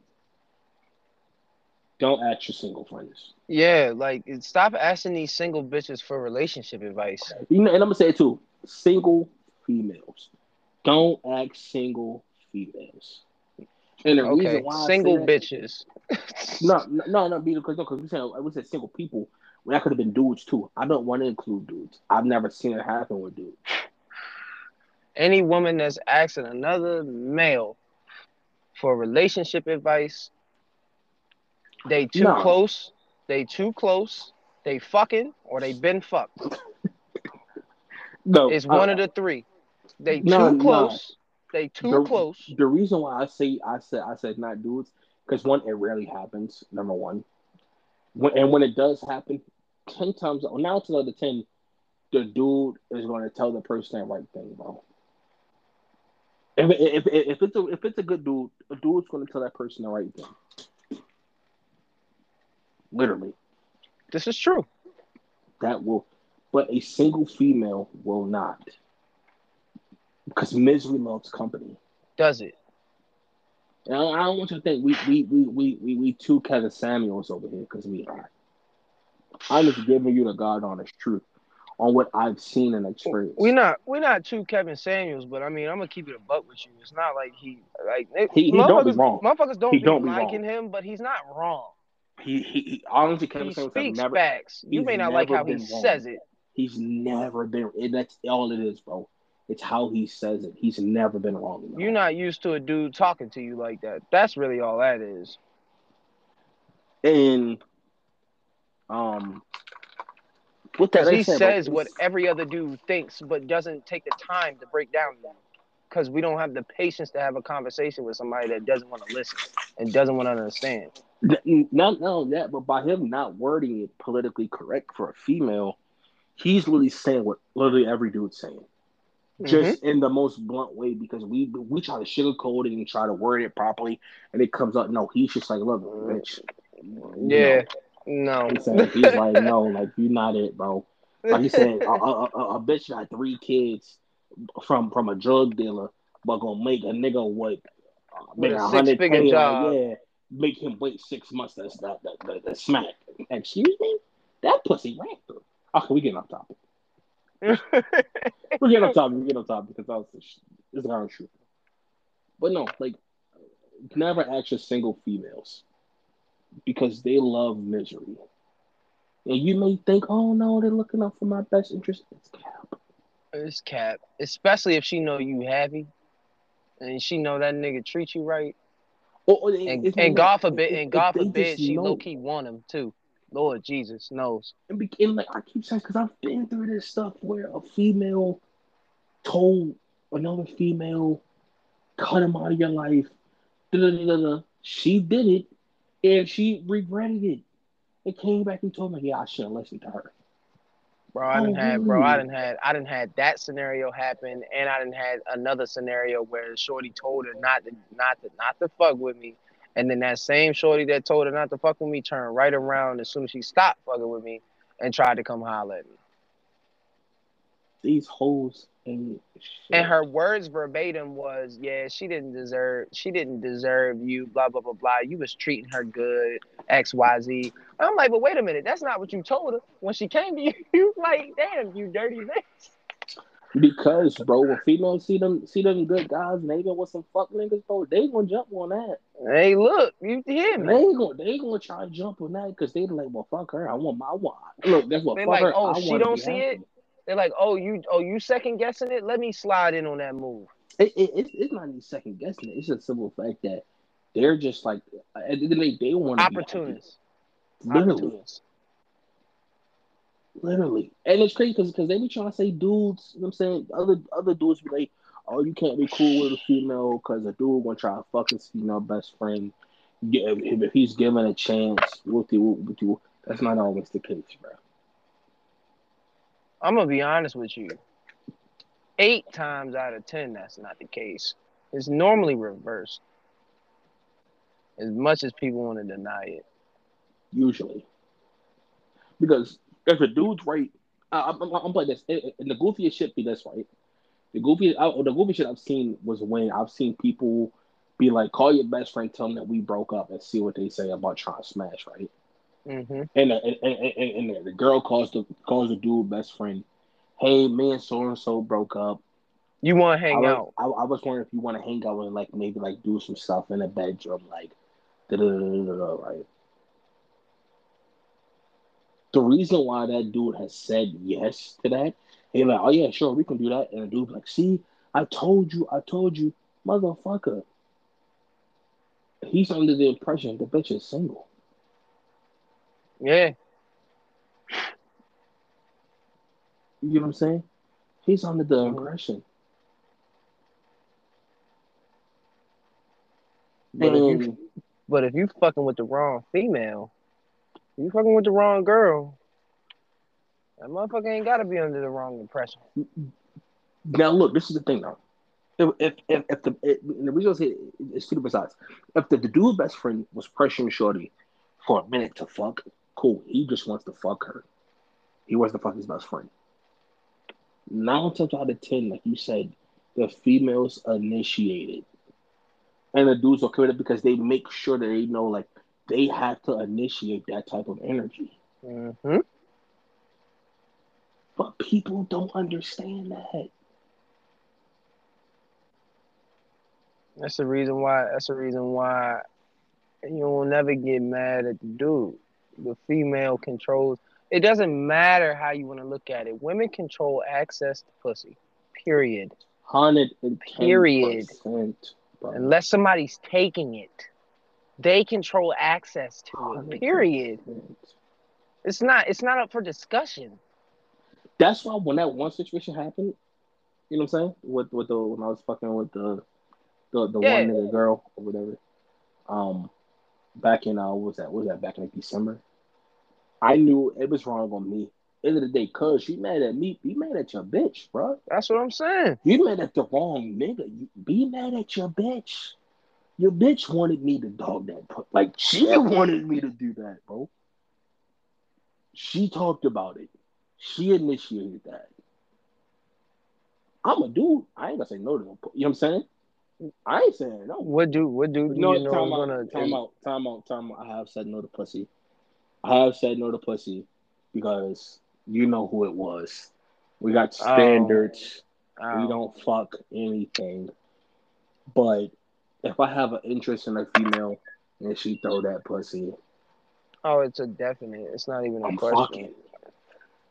don't ask your single friends. Yeah, like stop asking these single bitches for relationship advice. And I'm gonna say it too, single females. Don't ask single females. And the reason Okay, why I say single that, bitches. no, because we said single people. Well, that could have been dudes too. I don't want to include dudes. I've never seen it happen with dudes. Any woman that's asking another male for relationship advice, they too No, close, they too close, they fucking, or they been fucked. no, It's one of the three. They no, too no. close, they too The close. the reason why I said not dudes because one, it rarely happens. Number one, when it does happen, 10 times, 9 out of 10, the dude is going to tell the person that right thing, bro. If it's a good dude, a dude's going to tell that person the right thing. Literally, This is true. that will. But a single female will not, because misery loves company. Does it? And I don't want you to think we two Kevin Samuels over here because we are. I'm just giving you the God honest truth on what I've seen and We're experienced. not we're not two Kevin Samuels, but I mean I'm gonna keep it a buck with you. It's not like He don't be motherfuckers wrong. motherfuckers He don't be don't be wrong. liking him, but he's not wrong. He honestly, Kevin He Samuels have speaks never. facts. You He's may not like never how he been wrong. says it. He's never been. That's all it is, bro. It's how he says it. He's never been wrong, You're bro. not used to a dude talking to you like that. That's really all that is. And um, with that Because I he said, bro, says what every other dude thinks, but doesn't take the time to break down to you. Because we don't have the patience to have a conversation with somebody that doesn't want to listen and doesn't want to understand. not only that, but by him not wording it politically correct for a female, he's really saying what literally every dude's saying. Hmm. Just in the most blunt way because we try to sugarcoat it and try to word it properly, and it comes up. No, he's just like, look, bitch, Yeah. no. No. He's like, no, like you're not it, bro. Like he said, a bitch got 3 kids from a drug dealer, but gonna make a nigga what With make a a six hundred figure twenty, like job. yeah, make him wait 6 months. That's the smack. Excuse me, that pussy ran through. Okay, we getting off topic. We get on topic. We get on topic because it's kind of true. But no, like never ask your single females because they love misery. And you may think, oh no, they're looking out for my best interest. It's cap. It's cap. Especially if she know you happy. and she know that nigga treat you right, It's not and that. God forbid, If they just she low know, key want him too. Lord Jesus knows. and like I keep saying, because I've been through this stuff where a female told another female, cut him out of your life. Da, da, da, da, da. She did it, and she regretted it. It came back and told me, yeah, I should have listened to her. Bro, Oh, really? I didn't had that scenario happen, and I didn't had another scenario where Shorty told her not to fuck with me, and then that same Shorty that told her not to fuck with me turned right around as soon as she stopped fucking with me and tried to come holler at me. These hoes ain't And shit. her words verbatim was, "Yeah, she didn't deserve you, blah blah blah blah. You was treating her good, X Y Z." I'm like, but wait a minute, that's not what you told her when she came to you. You like, damn, you dirty bitch. Because, bro, when females see them good guys and they go with some fuck niggas, bro, they gonna jump on that. Hey, look, you hear me? They ain't gonna try to jump on that because they like, well, fuck her. I want. Look, guess what? They Fuck like, her. oh, I she want to don't be see it. happy. They're like, oh, you second guessing it. Let me slide in on that move. It's not even second guessing it. It's just simple fact that they're just like at the end of the day, they want to be happy. Opportunists, Literally, opportunists. literally, and it's crazy because they be trying to say dudes. You know what I'm saying other dudes be like, oh, you can't be cool with a female because a dude gonna try to fuck his female best friend. Yeah, if he's given a chance, with you, that's not always the case, bro. I'm gonna be honest with you. 8 times out of 10, that's not the case. It's normally reversed. As much as people want to deny it. Usually, because if a dude's right, I'm like this, and the goofiest shit be this, right? The goofy shit I've seen was when I've seen people be like, call your best friend, tell them that we broke up, and see what they say about trying to smash, right? Mm-hmm. And the girl calls the dude best friend, hey, me and so broke up. You want to hang out. I was wondering if you want to hang out and like maybe like do some stuff in the bedroom, like da da da da da, right? The reason why that dude has said yes to that, he like, oh yeah, sure, we can do that. And the dude's like, see, I told you, motherfucker. He's under the impression the bitch is single. Yeah. You know what I'm saying? He's under the Mm-hmm. impression. But if you And but if you fucking with the wrong female, you fucking with the wrong girl, that motherfucker ain't gotta be under the wrong impression. now look, this is the thing though. If the reason I say it's two different sides. If the dude's best friend was pressuring Shorty for a minute to fuck, cool. He just wants to fuck her. He wants to fuck his best friend. 9 times out of 10, like you said, the females initiated, and the dudes are committed because they make sure that they know like they have to initiate that type of energy. Mm-hmm. But people don't understand that. That's the reason why. That's the reason why you will never get mad at the dude. The female controls. It doesn't matter how you want to look at it. Women control access to pussy. Period. 110%, Period. bro. Unless somebody's taking it, they control access to it. Period. 100%. It's not. It's not up for discussion. That's why when that one situation happened, you know what I'm saying? With the when I was fucking with the one Yeah. nigga girl or whatever. Um, back in what was that back in like December? I knew it was wrong on me. End of the day, cuz you mad at me, be mad at your bitch, bro. That's what I'm saying. You mad at the wrong nigga. You be mad at your bitch. Your bitch wanted me to dog that. Like she wanted me to do that, bro. She talked about it. She initiated that. I'm a dude. I ain't gonna say no to no. You know what I'm saying? I ain't saying no. What do But you no, know is gonna? time out. I have said no to pussy. I have said no to pussy because you know who it was. We got Oh, standards. We oh, don't fuck anything. But if I have an interest in a female and she throw that pussy, oh! It's a definite. It's not even a I'm question. fucking.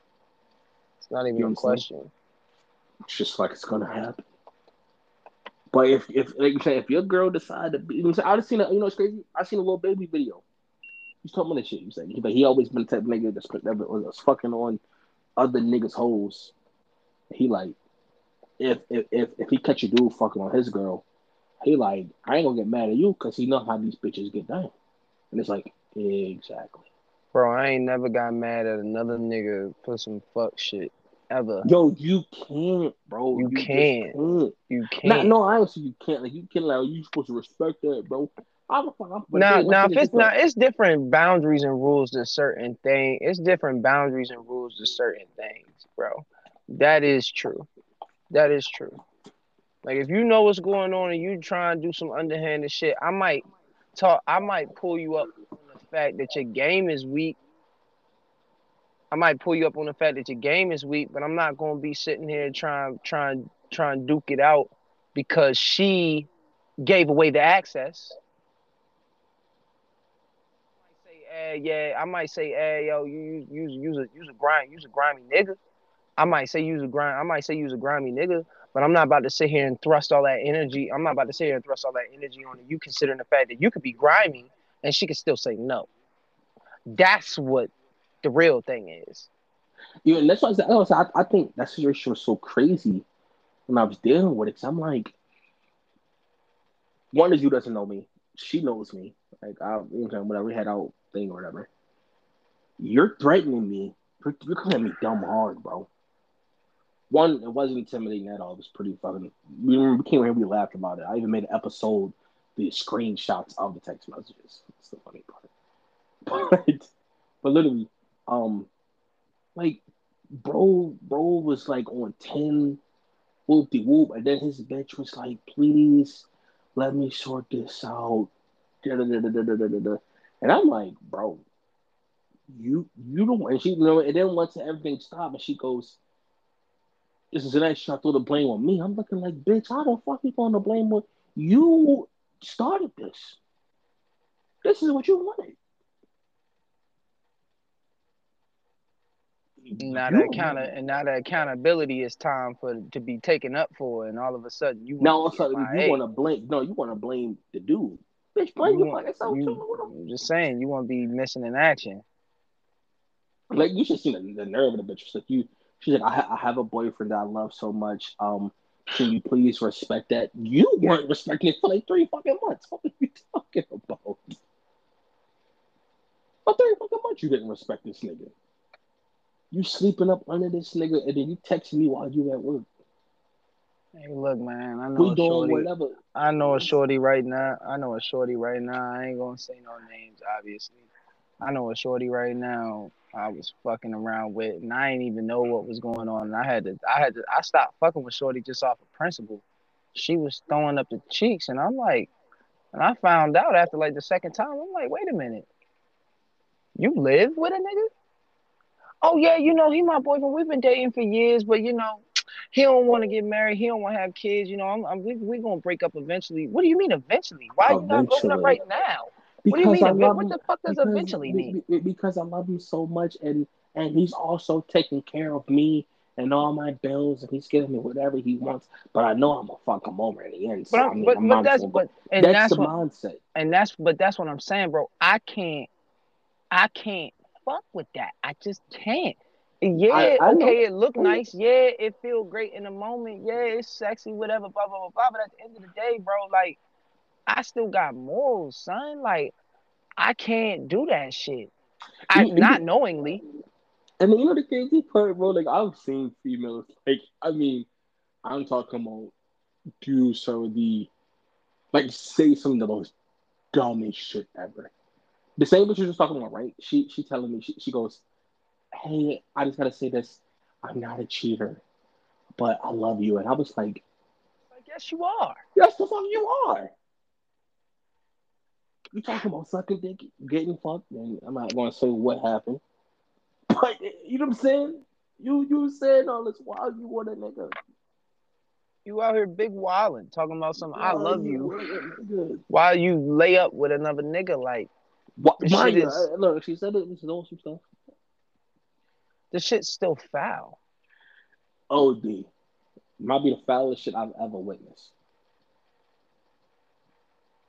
It's not even You know what a I'm saying? question. It's just like it's gonna happen. But if like you say, if your girl decide to be, you know, I just seen a, you know, it's crazy. I seen a little baby video. He's talking about this shit. He always been the type of nigga that was fucking on other niggas' hoes. He like, if he catch a dude fucking on his girl, he like, I ain't gonna get mad at you because he know how these bitches get down. And it's like, exactly. Bro, I ain't never got mad at another nigga for some fuck shit ever. Yo, you can't, bro. You Just can't. can't. You can't. No, honestly, you can't. Like, you can't. Like, you supposed to respect that, bro. I'm Now, my thing if is it's this though. not, it's different boundaries and rules to certain things. It's different boundaries and rules to certain things, bro. That is true. That is true. Like if you know what's going on and you try and do some underhanded shit, I might pull you up on the fact that your game is weak. I might pull you up on the fact that your game is weak, but I'm not gonna be sitting here trying duke it out because she gave away the access. I might say, yo, you use a grimy nigga. I might say use a grimy nigga, but I'm not about to sit here and thrust all that energy. I'm not about to sit here and thrust all that energy on you, considering the fact that you could be grimy and she could still say no. That's what the real thing is. Yeah, and that's why I think that situation was so crazy when I was dealing with it. Cause I'm like, one is you doesn't know me. She knows me. Like, whatever, we had our thing or whatever. You're threatening me. You're coming at me dumb hard, bro. One, it wasn't intimidating at all. It was pretty fucking. We came here, we laughed about it. I even made an episode, the screenshots of the text messages. That's the funny part. But literally, um, like, bro was like on 10, whoop de whoop, and then his bitch was like, please let me sort this out. And I'm like, bro, you don't, and she, you know, and then once everything stopped, and she goes, this is the next shot, throw the blame on me. I'm looking like, bitch, how the fuck you going to blame on you? Started this. This is what you wanted. Now the accountability is time for to be taken up for, and all of a sudden you want Now to all of a be sudden you want MIA. to blame. No, you want to blame the dude. Bitch, blame You your want fucking self you too. I'm just saying you want to be missing in action. Like, you should see the nerve of the bitch. She's like, she's like, I have a boyfriend that I love so much. Can you please respect that? You weren't respecting it for like 3 fucking months. What are you talking about? For 3 fucking months, you didn't respect this nigga. You sleeping up under this nigga, and then you texting me while you at work. Hey, look, man, We doing whatever. I know a shorty right now. I ain't gonna say no names, obviously. I know a shorty right now. I was fucking around with, and I didn't even know what was going on. And I stopped fucking with shorty just off of principle. She was throwing up the cheeks, and I'm like, and I found out after like the second time. I'm like, wait a minute, you live with a nigga? Oh yeah, he my boyfriend. We've been dating for years, but he don't want to get married. He don't want to have kids. We gonna break up eventually. What do you mean eventually? Why are you not broken up Eventually, right now? What do you because mean? I love What him. the fuck does eventually mean? Because I love him so much, and he's also taking care of me and all my bills, and he's giving me whatever he wants. But I know I'm gonna fuck him over in the end. So I mean, I'm mindful. That's the mindset. That's what I'm saying, bro. I can't fuck with that. I just can't. Yeah, I know. okay, it look nice. Yeah, it feel great in the moment. Yeah, it's sexy, whatever, blah, blah, blah, blah. But at the end of the day, bro, like, I still got morals, son. Like, I can't do that shit. Not knowingly. And you know the crazy part, bro? Like, I've seen females, like, I mean, I'm talking about do some of the, like, say some of the most dumbest shit ever. The same bitch you was talking about, right? She telling me, she goes, hey, I just gotta say this. I'm not a cheater, but I love you. And I was like, I guess you are. yes, the fuck you are. You talking about sucking dick, getting fucked, and I'm not gonna say what happened. But you know what I'm saying? You saying all this while you want a nigga. You out here big wilding, talking about something. I While love you you. want a nigga. While you lay up with another nigga, like What, the shit mind you, is look, she said it. This is all some stuff. the shit's still foul. OD might be the foulest shit I've ever witnessed.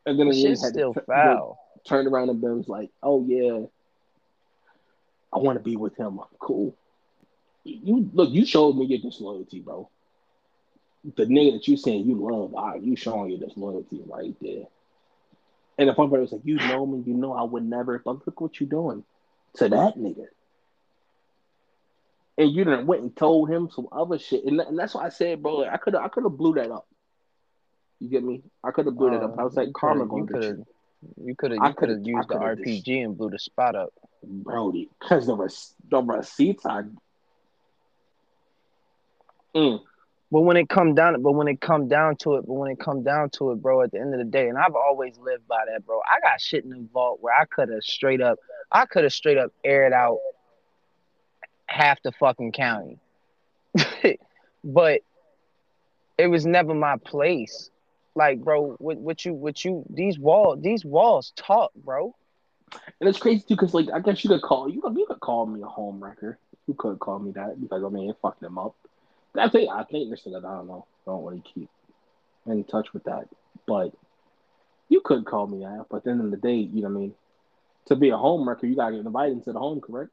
And then The in the end, shit's he had to still foul. turn around and was like, "Oh yeah, I want to be with him." Cool. You look. You showed me your disloyalty, bro. The nigga that you saying you love, you showing your disloyalty right there. And the fun part was like, you know me, you know I would never. But look what you doing to that nigga. And you done went and told him some other shit, and that's why I said, bro, like, I could have blew that up. You get me? I could have blew that up. I was like, karma gonna get you. You could have I used the could have RPG and blew the spot up. Brody, because the receipts I. Mm. But when it come down to it, bro, at the end of the day, and I've always lived by that, bro. I got shit in the vault where I could have straight up aired out half the fucking county. But it was never my place. Like, bro, what you these walls talk, bro. And it's crazy too, because like I guess you could call me a home wrecker. You could call me that because I mean, it fucked them up. I think this thing that I don't know. Don't really keep in touch with that, but you could call me that. But at the end of the day, you know what I mean. To be a home wrecker, you gotta get invited into the home, correct?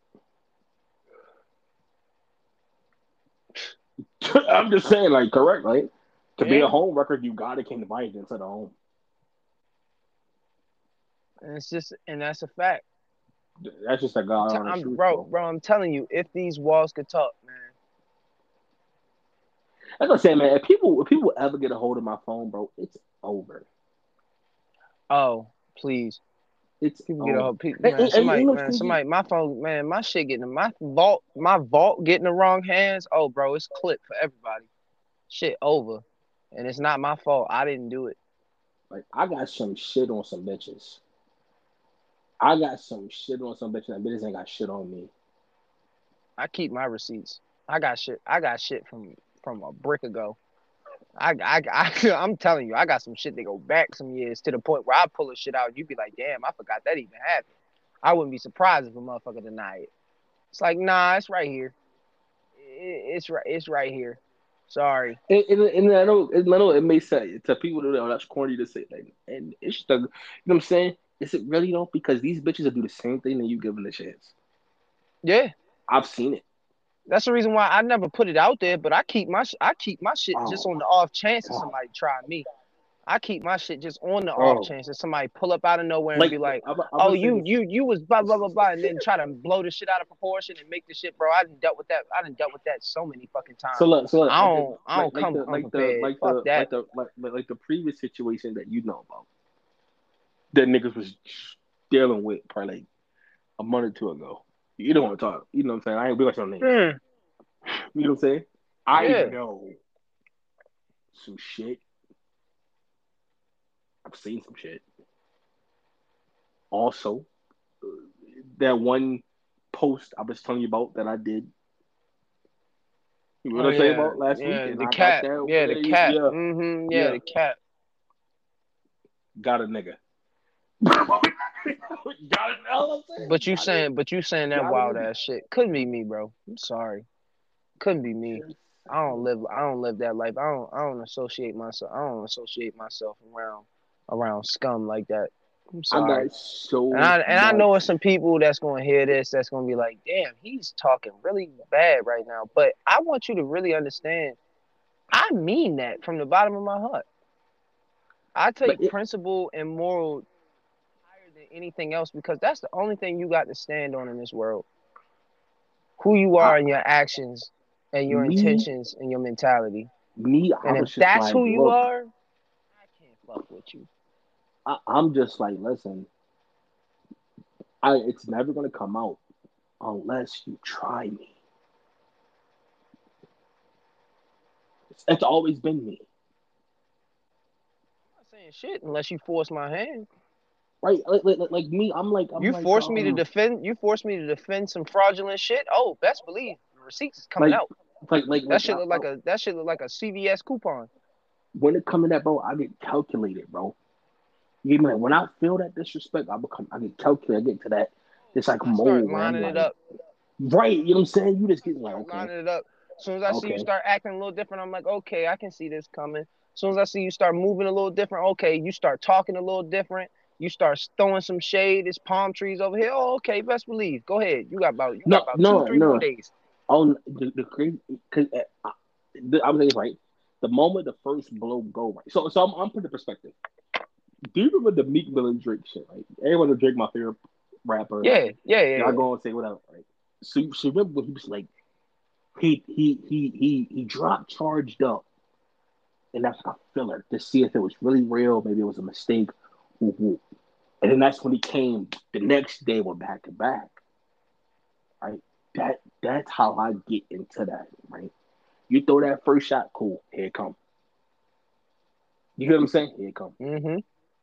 I'm just saying, like, correct, right? To be a Yeah. home wrecker, you gotta get invited into the home. And that's a fact. That's just a god honest truth, bro. I'm telling you, if these walls could talk, man. That's what I'm saying, man. If people ever get a hold of my phone, bro, it's over. Oh, please. It's People get a over. hold, man. You know what's crazy? My phone, man. My shit getting my vault getting the wrong hands. Oh, bro, it's clipped for everybody. Shit over, and it's not my fault. I didn't do it. Like, I got some shit on some bitches. I got some shit on some bitches, and bitches ain't got shit on me. I keep my receipts. I got shit. From a brick ago. I'm telling you, I got some shit that go back some years to the point where I pull a shit out. You be like, damn, I forgot that even happened. I wouldn't be surprised if a motherfucker deny it. It's like, nah, it's right here. It's right here. Sorry. And I know it may say to people that that's corny to say, like, and it's the, you know what I'm saying? Is it really though? Because these bitches will do the same thing that you give them a chance. Yeah. I've seen it. That's the reason why I never put it out there, but I keep my shit just Oh on my the off chance that god. somebody try me. I keep my shit just on the off Oh, chance that somebody pull up out of nowhere and like be like, I'm "Oh, gonna say this. you was blah blah blah blah," and then try to blow the shit out of proportion and make the shit, bro. I done dealt with that. I done dealt with that so many fucking So times. look, so look, okay, I don't come unprepared. Fuck that. like the previous situation that you know about that niggas was dealing with probably like a month or two ago. You don't want to talk. You know what I'm saying? I ain't we got some names. Mm, You know what I'm saying? I yeah. know some shit. I've seen some shit. Also, uh, that one post I was telling you about that I did. You know Oh what I say yeah, about last week, yeah. and The I got cap. that. Yeah, the cap. Yeah, Yeah, yeah, the cap. got a nigga. got it. All I'm saying, got it. But you saying that Got a wild nigga. ass shit. Couldn't be me, bro. I'm sorry. Couldn't be me. Just saying. I don't live that life. I don't associate myself. I don't associate myself around scum like that. I'm I sorry. got so And I know it's much. some people that's gonna hear this that's gonna be like, damn, he's talking really bad right now. But I want you to really understand, I mean that from the bottom of my heart. I But take principle and moral higher than anything else because that's the only thing you got to stand on in this world. Who you I, are and your actions and your me, intentions and your mentality. I And if was just that's like, who you look, are, I can't fuck with you. I'm just like, listen, it's never gonna come out unless you try me. It's always been me, I'm not saying shit unless you force my hand. right? Like me, I'm like, You force me to defend some fraudulent shit. Oh, best believe the receipts is coming like, out. like That shit look like a CVS coupon. when it come to that, bro, I get calculated, bro. You know, when I feel that disrespect, I get calculated. I get to that. It's like I start mold where I'm lining it like, up. right, you know what I'm saying? You just get like, Start okay, lining it up. As soon as I see you okay, start acting a little different, I'm like, okay, I can see this coming. As soon as I see you start moving a little different, okay, you start talking a little different. You start throwing some shade. There's palm trees over here. Oh, okay, best believe. Go ahead. No, You got about two, no, three more no. days. On the crazy, because I'm saying right. The moment the first blow go right, so I'm putting the perspective. Do you remember the Meek Mill and Drake shit? Right, everyone know Drake my favorite rapper. Yeah, yeah, yeah, Y'all yeah. go and say whatever, right? So remember when he was like he dropped charged up, and that's like a filler to see if it was really real, maybe it was a mistake, woo, woo. And then that's when he came the next day, went back to back, right? That's how I get into that, right? You throw that first shot, cool, here it come. You hear what I'm saying? Here it come. Mm-hmm.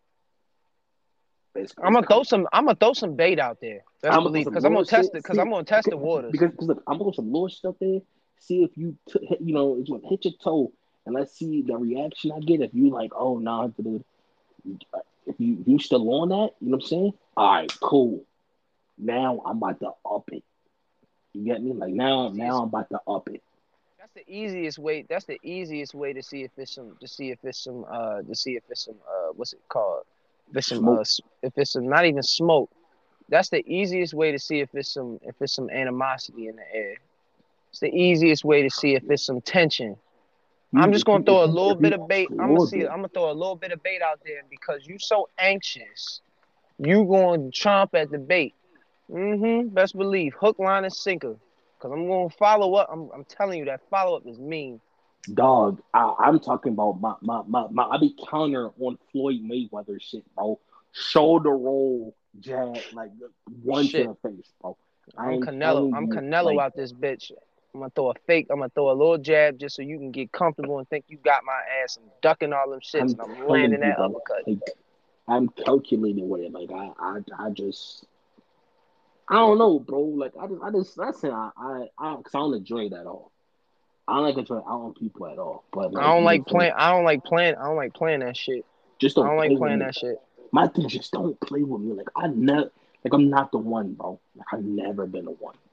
It's coming. I'm gonna throw some bait out there. Best I'm gonna throw believe, some because I'm lure gonna test shit. it. Because I'm See, gonna test the waters. because look, I'm gonna throw some lure stuff there. See if you it's gonna hit your toe, and let's see the reaction I get. If you like, oh nah, dude, if you still on that, you know what I'm saying? All right, cool. Now I'm about to up it. You get me? Like now Easiest. I'm about to up it. That's the easiest way. That's the easiest way to see if it's some. To see if it's some. What's it called? If it's some. Smoke. If it's some. Not even smoke. That's the easiest way to see if it's some. If it's some animosity in the air. It's the easiest way to see if it's some tension. You I'm just gonna throw a little if bit you of bait. I'm gonna explore see. I'm it, gonna throw a little bit of bait out there because you so anxious. You going to chomp at the bait. Mm-hmm. Best believe. Hook, line, and sinker. Cause I'm gonna follow up. I'm telling you that follow up is mean. dog. I'm talking about my I be counter on Floyd Mayweather shit, bro. Shoulder roll, jab, like one to Shit. the face, bro. I I'm am Canelo. telling I'm you, Canelo like out this bitch. I'm gonna throw a fake. I'm gonna throw a little jab just so you can get comfortable and think you got my ass. I'm ducking all them shits I'm and I'm telling landing you, that bro. uppercut. Like I'm calculating with it. Like I just I don't know, bro. Like I just that's it. Cause I don't enjoy it at all. I don't like enjoy out on people at all. But I like don't you know what like I'm saying, playing. I don't like playing. I don't like playing that shit. just I don't don't like play with playing me. that shit. My thing is just don't play with me. Like I never, like I'm not the one, bro. Like I've never been the one.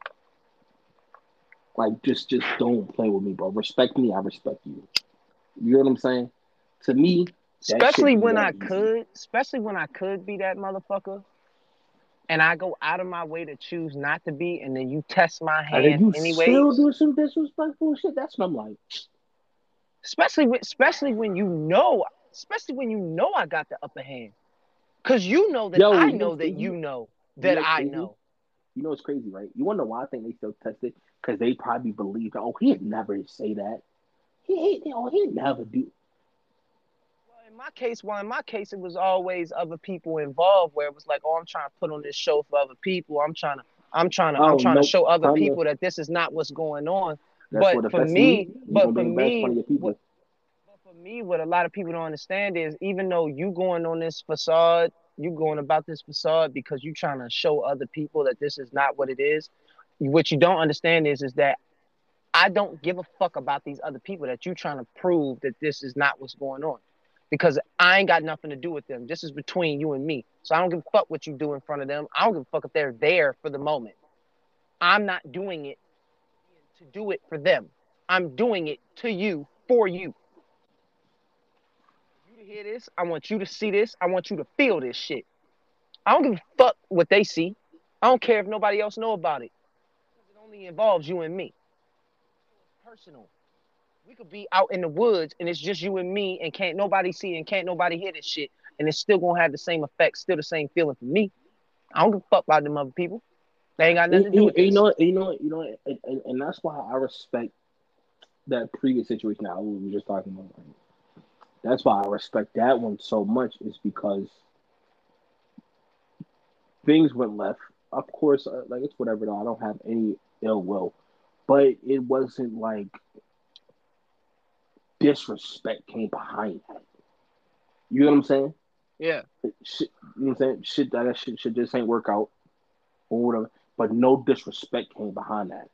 Like just don't play with me, bro. Respect me, I respect you. You know what I'm saying? To me, that should Especially be when that I easy. could. Especially when I could be that motherfucker. And I go out of my way to choose not to be, and then you test my And then hand you still anyways. do some disrespectful shit. That's what I'm like. Especially when you know I got the upper hand. Cause you know that Yo, I know that you know you that know what's I crazy? know. You know what's crazy, right? You wanna know why I think they still test it? Because they probably believe, oh, he'd never say that. He'd never do. Well, in my case, it was always other people involved where it was like, oh, I'm trying to put on this show for other people. I'm Oh trying to no, show other time to. people that this is not what's going on. Guess But what? If for that's me, me, you're gonna be embarrassed in front of your what people. But for me, what a lot of people don't understand is even though you going on this facade, you going about this facade because you trying to show other people that this is not what it is. What you don't understand is that I don't give a fuck about these other people that you trying to prove that this is not what's going on. Because I ain't got nothing to do with them. This is between you and me. So I don't give a fuck what you do in front of them. I don't give a fuck if they're there for the moment. I'm not doing it to do it for them. I'm doing it to you for you. You to hear this. I want you to see this. I want you to feel this shit. I don't give a fuck what they see. I don't care if nobody else know about it. Because it only involves you and me. So it's personal. We could be out in the woods and it's just you and me and can't nobody see and can't nobody hear this shit. And it's still gonna have the same effect, still the same feeling for me. I don't give a fuck about them other people. They ain't got nothing to do with You this. know, and that's why I respect that previous situation that we were just talking about. Right? That's why I respect that one so much is because things went left. Of course, like it's whatever. Though I don't have any ill will, but it wasn't like disrespect came behind that. You know what I'm saying? Yeah. Shit, you know what I'm saying? Shit just ain't work out or whatever. But no disrespect came behind that.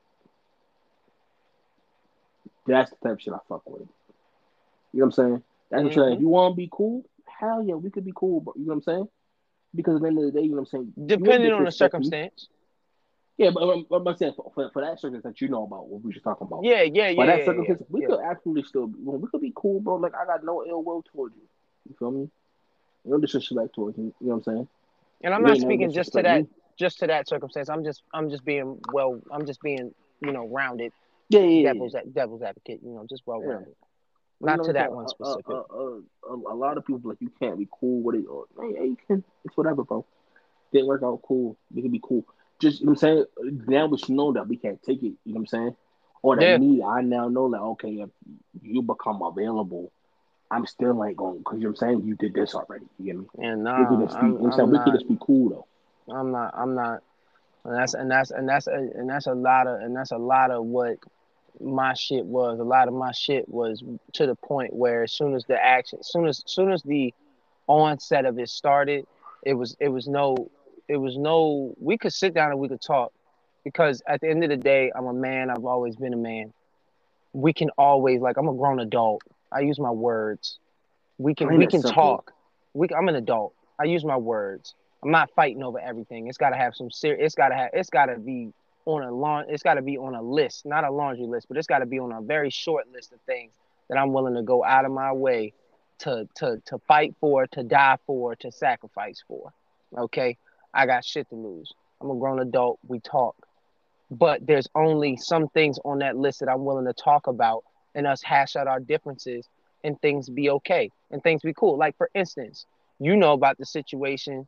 That's the type of shit I fuck with. You know what I'm saying? That's what I'm saying. Mm-hmm. If you want to be cool, hell yeah, we could be cool. But you know what I'm saying? Because at the end of the day, you know what I'm saying? You ain't Depending on the disrespecting me. circumstance. Yeah, but I'm saying for that circumstance that you know about what we just talking about. Yeah, yeah, For yeah, that yeah, yeah, circumstance, we yeah. could absolutely still be, we could be cool, bro. Like I got no ill will towards you. You feel me? No disrespect towards you. You know what I'm saying? And I'm You not ain't never speaking disrespect me. just to that circumstance. I'm just being well. I'm just being rounded, Yeah, yeah, devil's advocate. Just well yeah. rounded. But you Not know to what I'm that saying? one specific. A lot of people like you can't be cool with it. Or hey, you can. It's whatever, bro. Didn't work out. Cool. We can be cool. Just you know what I'm saying. Now we should know that we can't take it. You know what I'm saying? Or that Yeah, me, I now know that okay, if you become available, I'm still like going because you know what I'm saying. You did this already. You get me? and We could nah, just be. You know what I'm saying? I'm We could not. just be cool though. I'm not. And that's a lot of what my shit was. A lot of my shit was to the point where as soon as the action, soon as the onset of it started, it was no. We could sit down and we could talk because at the end of the day, I'm a man. I've always been a man. We can always like I'm a grown adult. I use my words. Plain We and can simple. talk. I'm an adult. I use my words. I'm not fighting over everything. It's got to have some serious. It's got to be on a long. It's got to be on a list, not a laundry list, but it's got to be on a very short list of things that I'm willing to go out of my way to fight for, to die for, to sacrifice for. Okay, I got shit to lose. I'm a grown adult. We talk, but there's only some things on that list that I'm willing to talk about and us hash out our differences and things be okay and things be cool. Like for instance, you know about the situation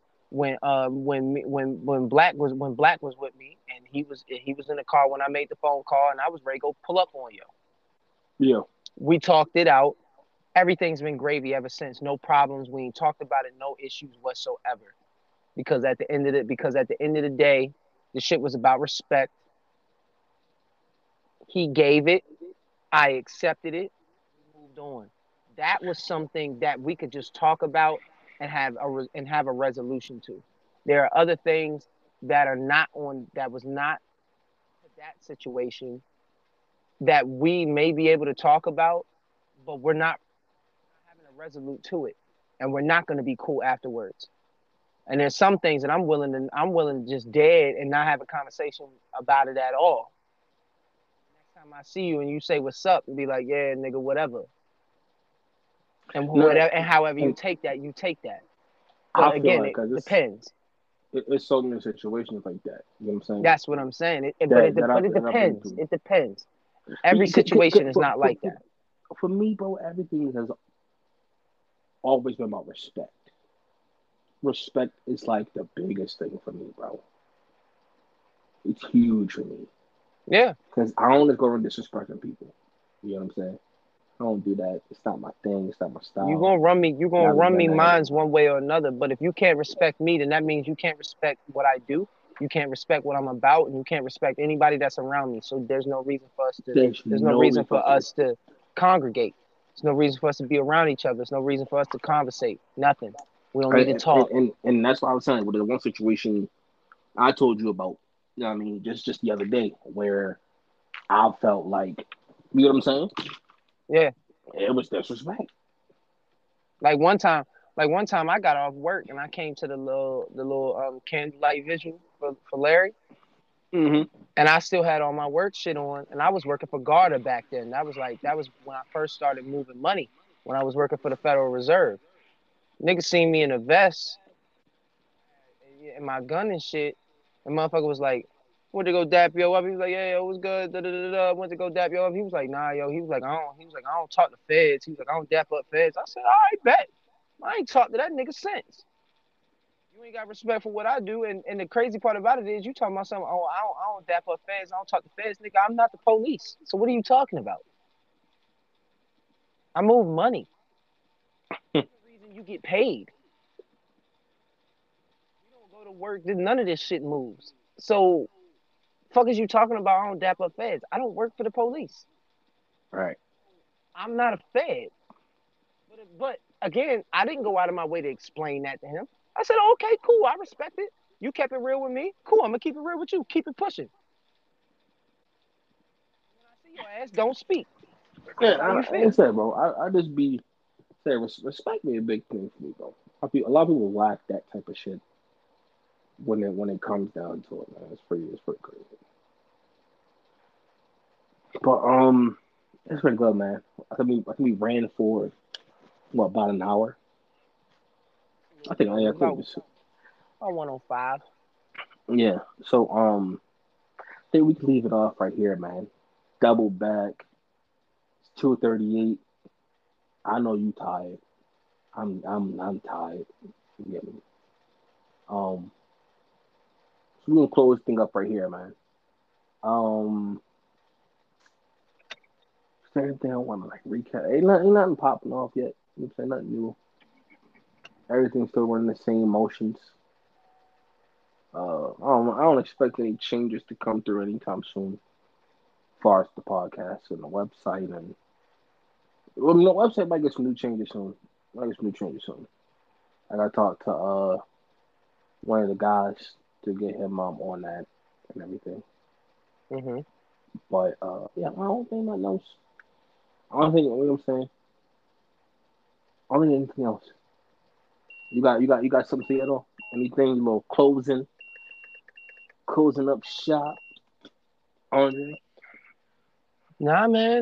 when Black was with me and he was in the car when I made the phone call and I was ready to go pull up on you. Yeah. We talked it out. Everything's been gravy ever since. No problems. We ain't talked about it. No issues whatsoever. Because at the end of the day, the shit was about respect. He gave it. I accepted it. We moved on. That was something that we could just talk about and have a resolution to. There are other things that are not on that was not to that situation that we may be able to talk about, but we're not having a resolute to it, and we're not going to be cool afterwards. And there's some things that I'm willing to just dead and not have a conversation about it at all. Next time I see you and you say what's up, and be like, yeah, nigga, whatever. And No, whatever and however and you take that. I But feel again, like it because depends. it's so many situations like that. You know what I'm saying? That's what I'm saying. But it I've been depends. through. It depends. Every situation is not like that. For me, bro, everything has always been about respect. Respect is like the biggest thing for me, bro. It's huge for me Yeah. because I don't just go around disrespecting people. You know what I'm saying? I don't do that. It's not my thing. It's not my style. You gonna Never run been me that. minds one way or another. But if you can't respect me, then that means you can't respect what I do. You can't respect what I'm about, and you can't respect anybody that's around me. So There's there's no no reason for reason. us to congregate. There's no reason for us to be around each other. There's no reason for us to conversate. Nothing. We don't need to talk. And that's why I was saying with the one situation I told you about. You know what I mean? Just the other day where I felt like, you know what I'm saying? Yeah. It was disrespect. Like one time, I got off work and I came to the little candlelight vigil for Larry, Mm-hmm. and I still had all my work shit on, and I was working for Garda back then. That was when I first started moving money when I was working for the Federal Reserve. Nigga seen me in a vest and my gun and shit, and motherfucker was like, went to go dap yo up. He was like, yeah, yo, what's good? Da, da, da, da. Went to go dap yo up. He was like, nah, yo. I don't talk to feds. He was like, I don't dap up feds. I said, all right, bet. I ain't talked to that nigga since. You ain't got respect for what I do, and the crazy part about it is you talking about something. Oh, I don't dap up feds. I don't talk to feds, nigga. I'm not the police. So what are you talking about? I move money. I'm the reason you get paid. You don't go to work. None of this shit moves. So fuck is you talking about? I don't dap up feds. I don't work for the police. Right. I'm not a fed. But again, I didn't go out of my way to explain that to him. I said, okay, cool. I respect it. You kept it real with me. Cool. I'm gonna keep it real with you. Keep it pushing. When I see your ass, don't speak. Yeah, That's how you like I feel. said, bro, I just be say respect me a big thing for me, bro. A lot of people lack that type of shit. when it comes down to it, man. It's pretty crazy. But it's pretty good, man. I think we ran for what about an hour? I think Yeah, yeah, I think about this, 105. yeah. So I think we can leave it off right here, man. Double back. It's 2:38. I know you tired. I'm tired. You get me? Um, so we're gonna close this thing up right here, man. Um, is there anything I want to like recap? Ain't nothing popping off yet. You know what I'm saying? Nothing new. Everything's still running the same motions. I don't expect any changes to come through anytime soon. As far as the podcast and the website and well, the website might get some new changes soon. Might get some new changes soon. I got to talk to one of the guys to get him on that and everything. Mm-hmm. But yeah, I don't think nothing else. I don't think you know what I'm saying. I don't think anything else. You got something to say at all? Anything? You little closing up shop, Andre. Nah, man.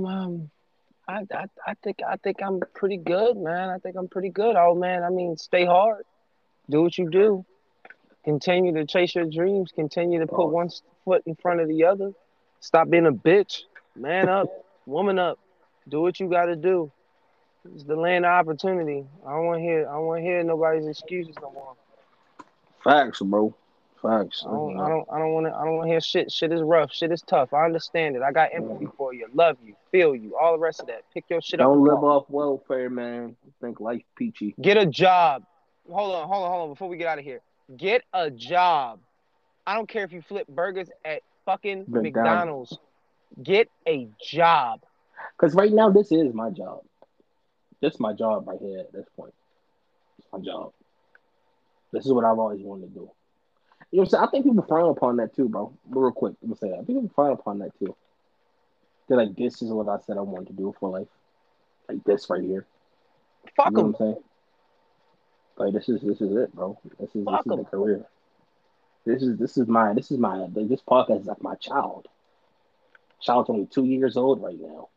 I think I'm pretty good, man. I think I'm pretty good. Oh man, I mean, stay hard. Do what you do. Continue to chase your dreams. Continue to put Oh, one foot in front of the other. Stop being a bitch. Man up. Woman up. Do what you got to do. It's the land of opportunity. I don't want to hear. I don't want to hear nobody's excuses no more. facts, bro. Facts. I don't. I don't. I don't want to. I don't want to hear shit. Shit is rough. Shit is tough. I understand it. I got empathy for you. Love you. Feel you. All the rest of that. Pick your shit up Don't and live walk. off welfare, man. Think life peachy. Get a job. Hold on. Before we get out of here, get a job. I don't care if you flip burgers at fucking Been down. McDonald's. Get a job. Because right now, this is my job. This is my job right here at this point. It's my job. This is what I've always wanted to do. You know what I'm saying? I think people frown upon that too, bro. Real quick, I'm gonna say that. I think people frown upon that too. They're like, this is what I said I wanted to do for life. Like this right here. You Fuck know what I'm them. saying? Like this is it, bro. This Fuck is the them. career. This is my like, this podcast is like my child. Child's only 2 years old right now.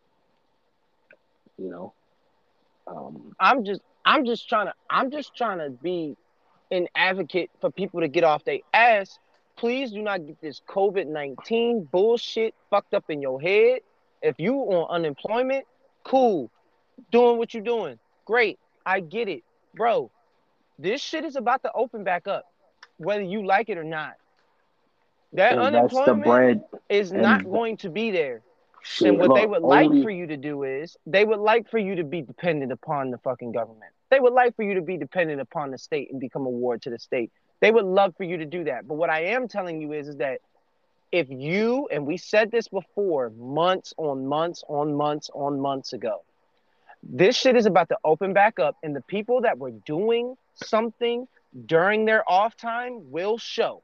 You know. Um, I'm just trying to be an advocate for people to get off their ass. Please do not get this COVID-19 bullshit fucked up in your head. If you on unemployment, cool. Doing what you're doing. Great. I get it. Bro, this shit is about to open back up, whether you like it or not. That and that's the unemployment bread is not and going to be there. And shit. what they Look, would like for only you to do is they would like for you to be dependent upon the fucking government. They would like for you to be dependent upon the state and become a ward to the state. They would love for you to do that. But what I am telling you is that if you, and we said this before months on months on months on months ago, this shit is about to open back up, and the people that were doing something during their off time will show.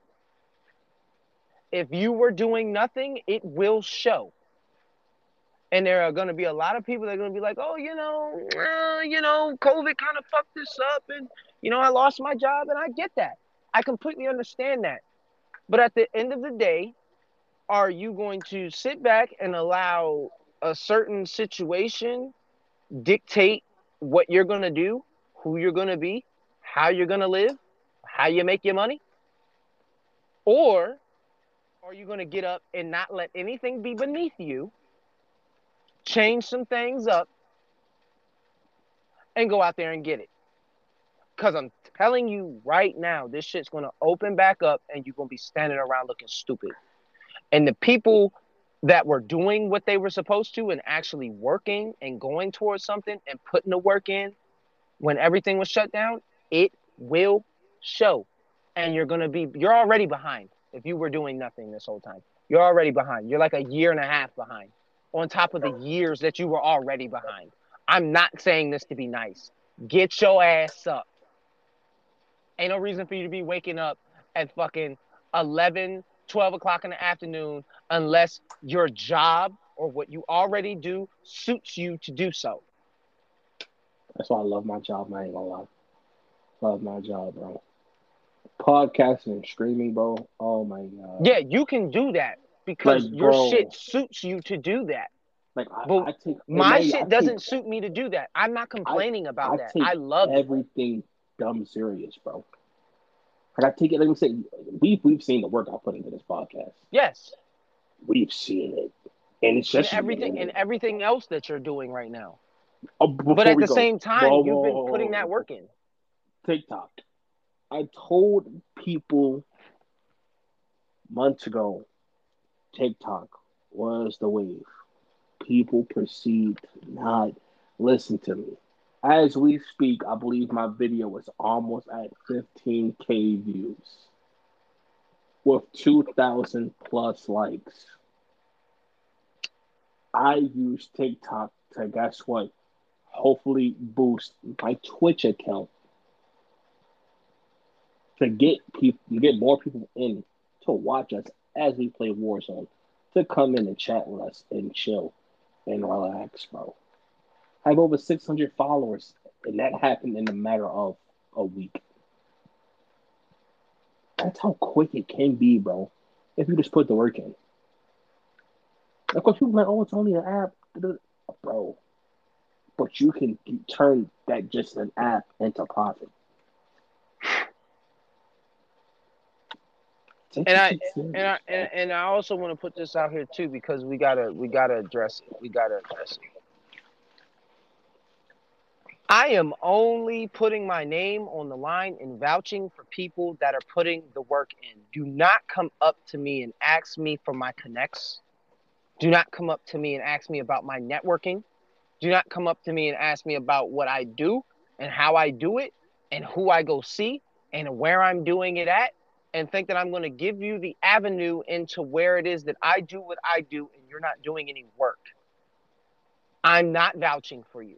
If you were doing nothing, it will show. And there are going to be a lot of people that are going to be like, oh, COVID kind of fucked this up, and I lost my job, and I get that. I completely understand that. But at the end of the day, are you going to sit back and allow a certain situation dictate what you're going to do, who you're going to be, how you're going to live, how you make your money? Or are you going to get up and not let anything be beneath you, change some things up, and go out there and get it? Because I'm telling you right now, this shit's going to open back up and you're going to be standing around looking stupid. And the people that were doing what they were supposed to and actually working and going towards something and putting the work in when everything was shut down, it will show. And you're already behind if you were doing nothing this whole time. You're already behind. You're like a year and a half behind on top of the years that you were already behind. I'm not saying this to be nice. Get your ass up. Ain't no reason for you to be waking up at fucking 11, 12 o'clock in the afternoon unless your job or what you already do suits you to do so. that's why I love my job. Man, I ain't gonna lie. Love my job, bro. Podcasting and streaming, bro. Oh my god. Yeah, you can do that Like, because your shit bro. suits you to do that. Like But I take and my man, I shit take doesn't suit me to do that. I'm not I complaining about I that. take I love it. everything dumb serious, bro. Like I take it. Let me say, we've seen the work I put into this podcast. Yes. We've seen it, and it's just the And beginning. everything else that you're doing right now. Oh, But before at we the go, same time, whoa, you've whoa, been whoa, putting whoa, that whoa. work in. TikTok. I told people months ago, TikTok was the wave. People proceed to not listen to me. As we speak, I believe my video is almost at 15K views with 2,000 plus likes. I use TikTok to, guess what? Hopefully boost my Twitch account to get more people in to watch us as we play Warzone, to come in and chat with us and chill and relax, bro. I have over 600 followers, and that happened in a matter of a week. That's how quick it can be, bro. If you just put the work in. Of course, people are like, oh, it's only an app, bro. But you can turn that just an app into profit. Take And your I shit serious, and I bro. and I also want to put this out here too because we gotta address it. We gotta address it. I am only putting my name on the line and vouching for people that are putting the work in. Do not come up to me and ask me for my connects. Do not come up to me and ask me about my networking. Do not come up to me and ask me about what I do and how I do it and who I go see and where I'm doing it at and think that I'm going to give you the avenue into where it is that I do what I do and you're not doing any work. I'm not vouching for you.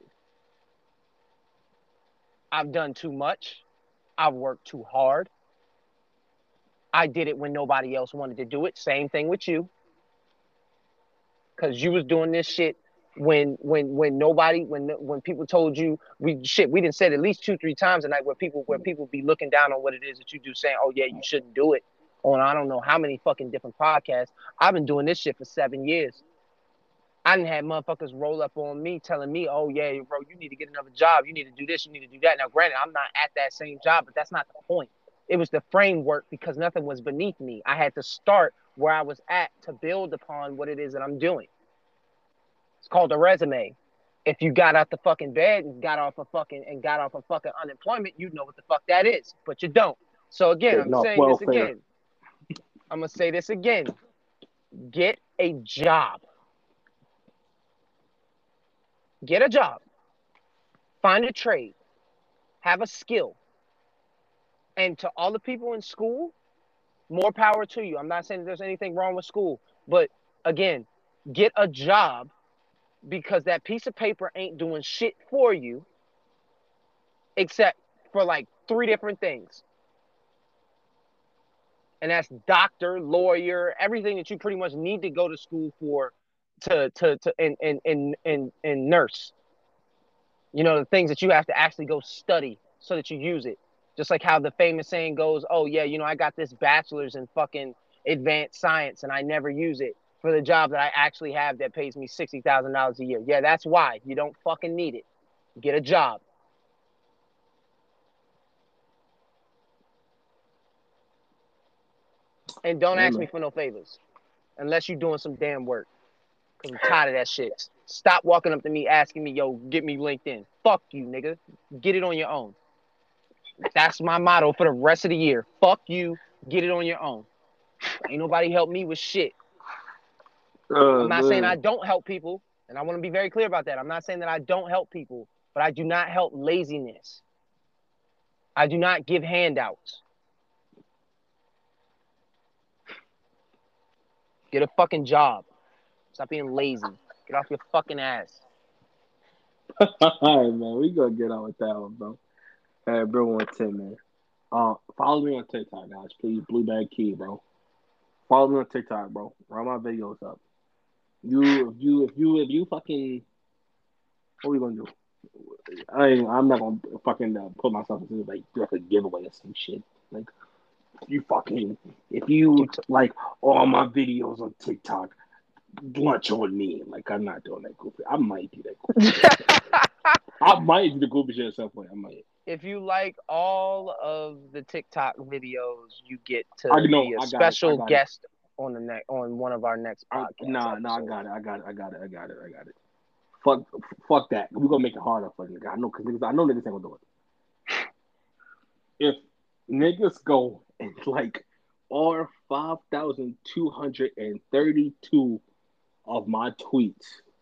I've done too much. I've worked too hard. I did it when nobody else wanted to do it. Same thing with you. Because you was doing this shit when nobody when people told you we didn't say it at least 2-3 times a night where people be looking down on what it is that you do, saying, oh yeah, you shouldn't do it on I don't know how many fucking different podcasts. I've been doing this shit for 7 years. I didn't have motherfuckers roll up on me telling me, oh yeah, bro, you need to get another job, you need to do this, you need to do that. Now granted, I'm not at that same job, but that's not the point. It was the framework because nothing was beneath me. I had to start where I was at to build upon what it is that I'm doing. It's called a resume. If you got out the fucking bed and got off of fucking unemployment, you know what the fuck that is. But you don't. So again, I'm Enough saying this welfare. again. I'm gonna say this again. Get a job. Get a job. Find a trade. Have a skill. And to all the people in school, more power to you. I'm not saying there's anything wrong with school, but again, get a job because that piece of paper ain't doing shit for you except for like 3 different things. And that's doctor, lawyer, everything that you pretty much need to go to school for to and nurse. You know, the things that you have to actually go study so that you use it. Just like how the famous saying goes, oh yeah, you know, I got this bachelor's in fucking advanced science and I never use it for the job that I actually have that pays me $60,000 a year. Yeah, that's why. You don't fucking need it. Get a job. And don't Yeah, ask man. me for no favors unless you're doing some damn work. Cause I'm tired of that shit. Stop walking up to me asking me, yo, get me LinkedIn. Fuck you, nigga. Get it on your own. That's my motto for the rest of the year. Fuck you. Get it on your own. Ain't nobody help me with shit. I'm not saying I Man. don't help people, and I want to be very clear about that. I'm not saying that I don't help people, but I do not help laziness. I do not give handouts. Get a fucking job. Stop being lazy. Get off your fucking ass. All right, man. We gonna get on with that one, bro. Hey, bro, 110, man. Follow me on TikTok, guys. Please, Blue Bag Key, bro. Follow me on TikTok, bro. Run my videos up. If you fucking, what we gonna do? I'm not gonna fucking put myself into like do like a giveaway or some shit. Like, if you like all my videos on TikTok, lunch on me. Like, I'm not doing that goofy. I might do that goofy shit. I might do the goofy shit at some point. I might. If you like all of the TikTok videos, you get I to know. be a I got it. I special got it. guest on one of our next podcast Nah. I episodes. got it. I got it. Fuck that. We're gonna make it harder for nigga. I know niggas ain't gonna do it. If niggas go and like all 5,232 of my tweets,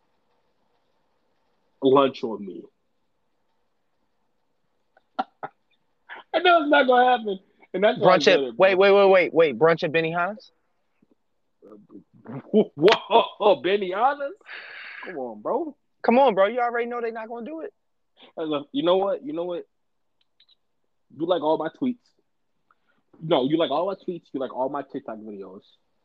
lunch on me. I know it's not gonna happen, and that's why I Brunch did at it, wait, bro. wait, wait, wait, wait. Brunch at Benihana's? Whoa, Benny Honest? Come on, bro. Come on, bro. You already know they're not gonna do it. You know what? You like all my tweets. No, you like all my tweets. You like all my TikTok videos.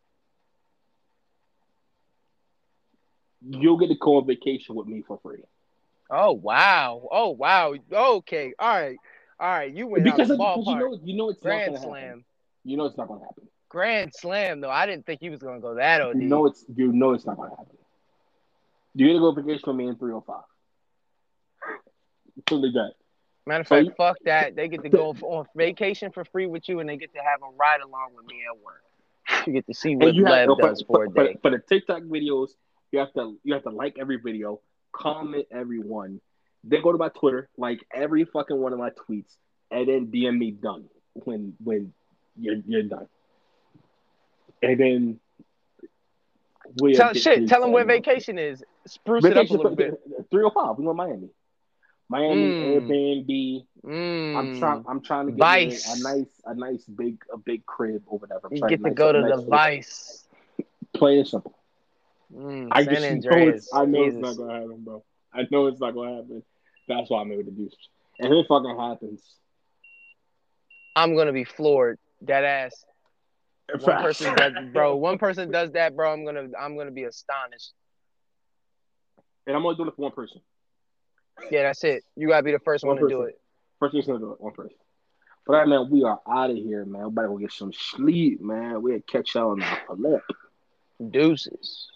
You'll get to go on vacation with me for free. Oh wow. Oh wow. Okay. All right. You went out Because the you ballpark. know it's not Grand gonna happen. slam. You know it's not gonna happen. Grand slam though. I didn't think he was gonna go that OD. You know it's not gonna happen. You're gonna go on vacation with me in 305. Something like that. Matter of fact, fuck that. They get to go on vacation for free with you, and they get to have a ride along with me at work. You get to see what Lev does for a day. For the TikTok videos, you have to like every video, comment every one, then go to my Twitter, like every fucking one of my tweets, and then DM me done when you're done, and then tell them where vacation is. Spruce it up a little bit. 305. We go to Miami. Airbnb. I'm trying to get a nice big crib or whatever. You get to go to the Vice. Plain and simple. San Andreas. I know it's not gonna happen, bro. I know it's not gonna happen. That's why I'm able to do it. And if it fucking happens, I'm gonna be floored. Dead ass. One person does that, bro. I'm gonna be astonished. And I'm only doing it for one person. Yeah, that's it. You gotta be the first one to do it. First person to do it. One person. But right, man, we are out of here, man. We better go get some sleep, man. We'll catch y'all on our flip. Deuces.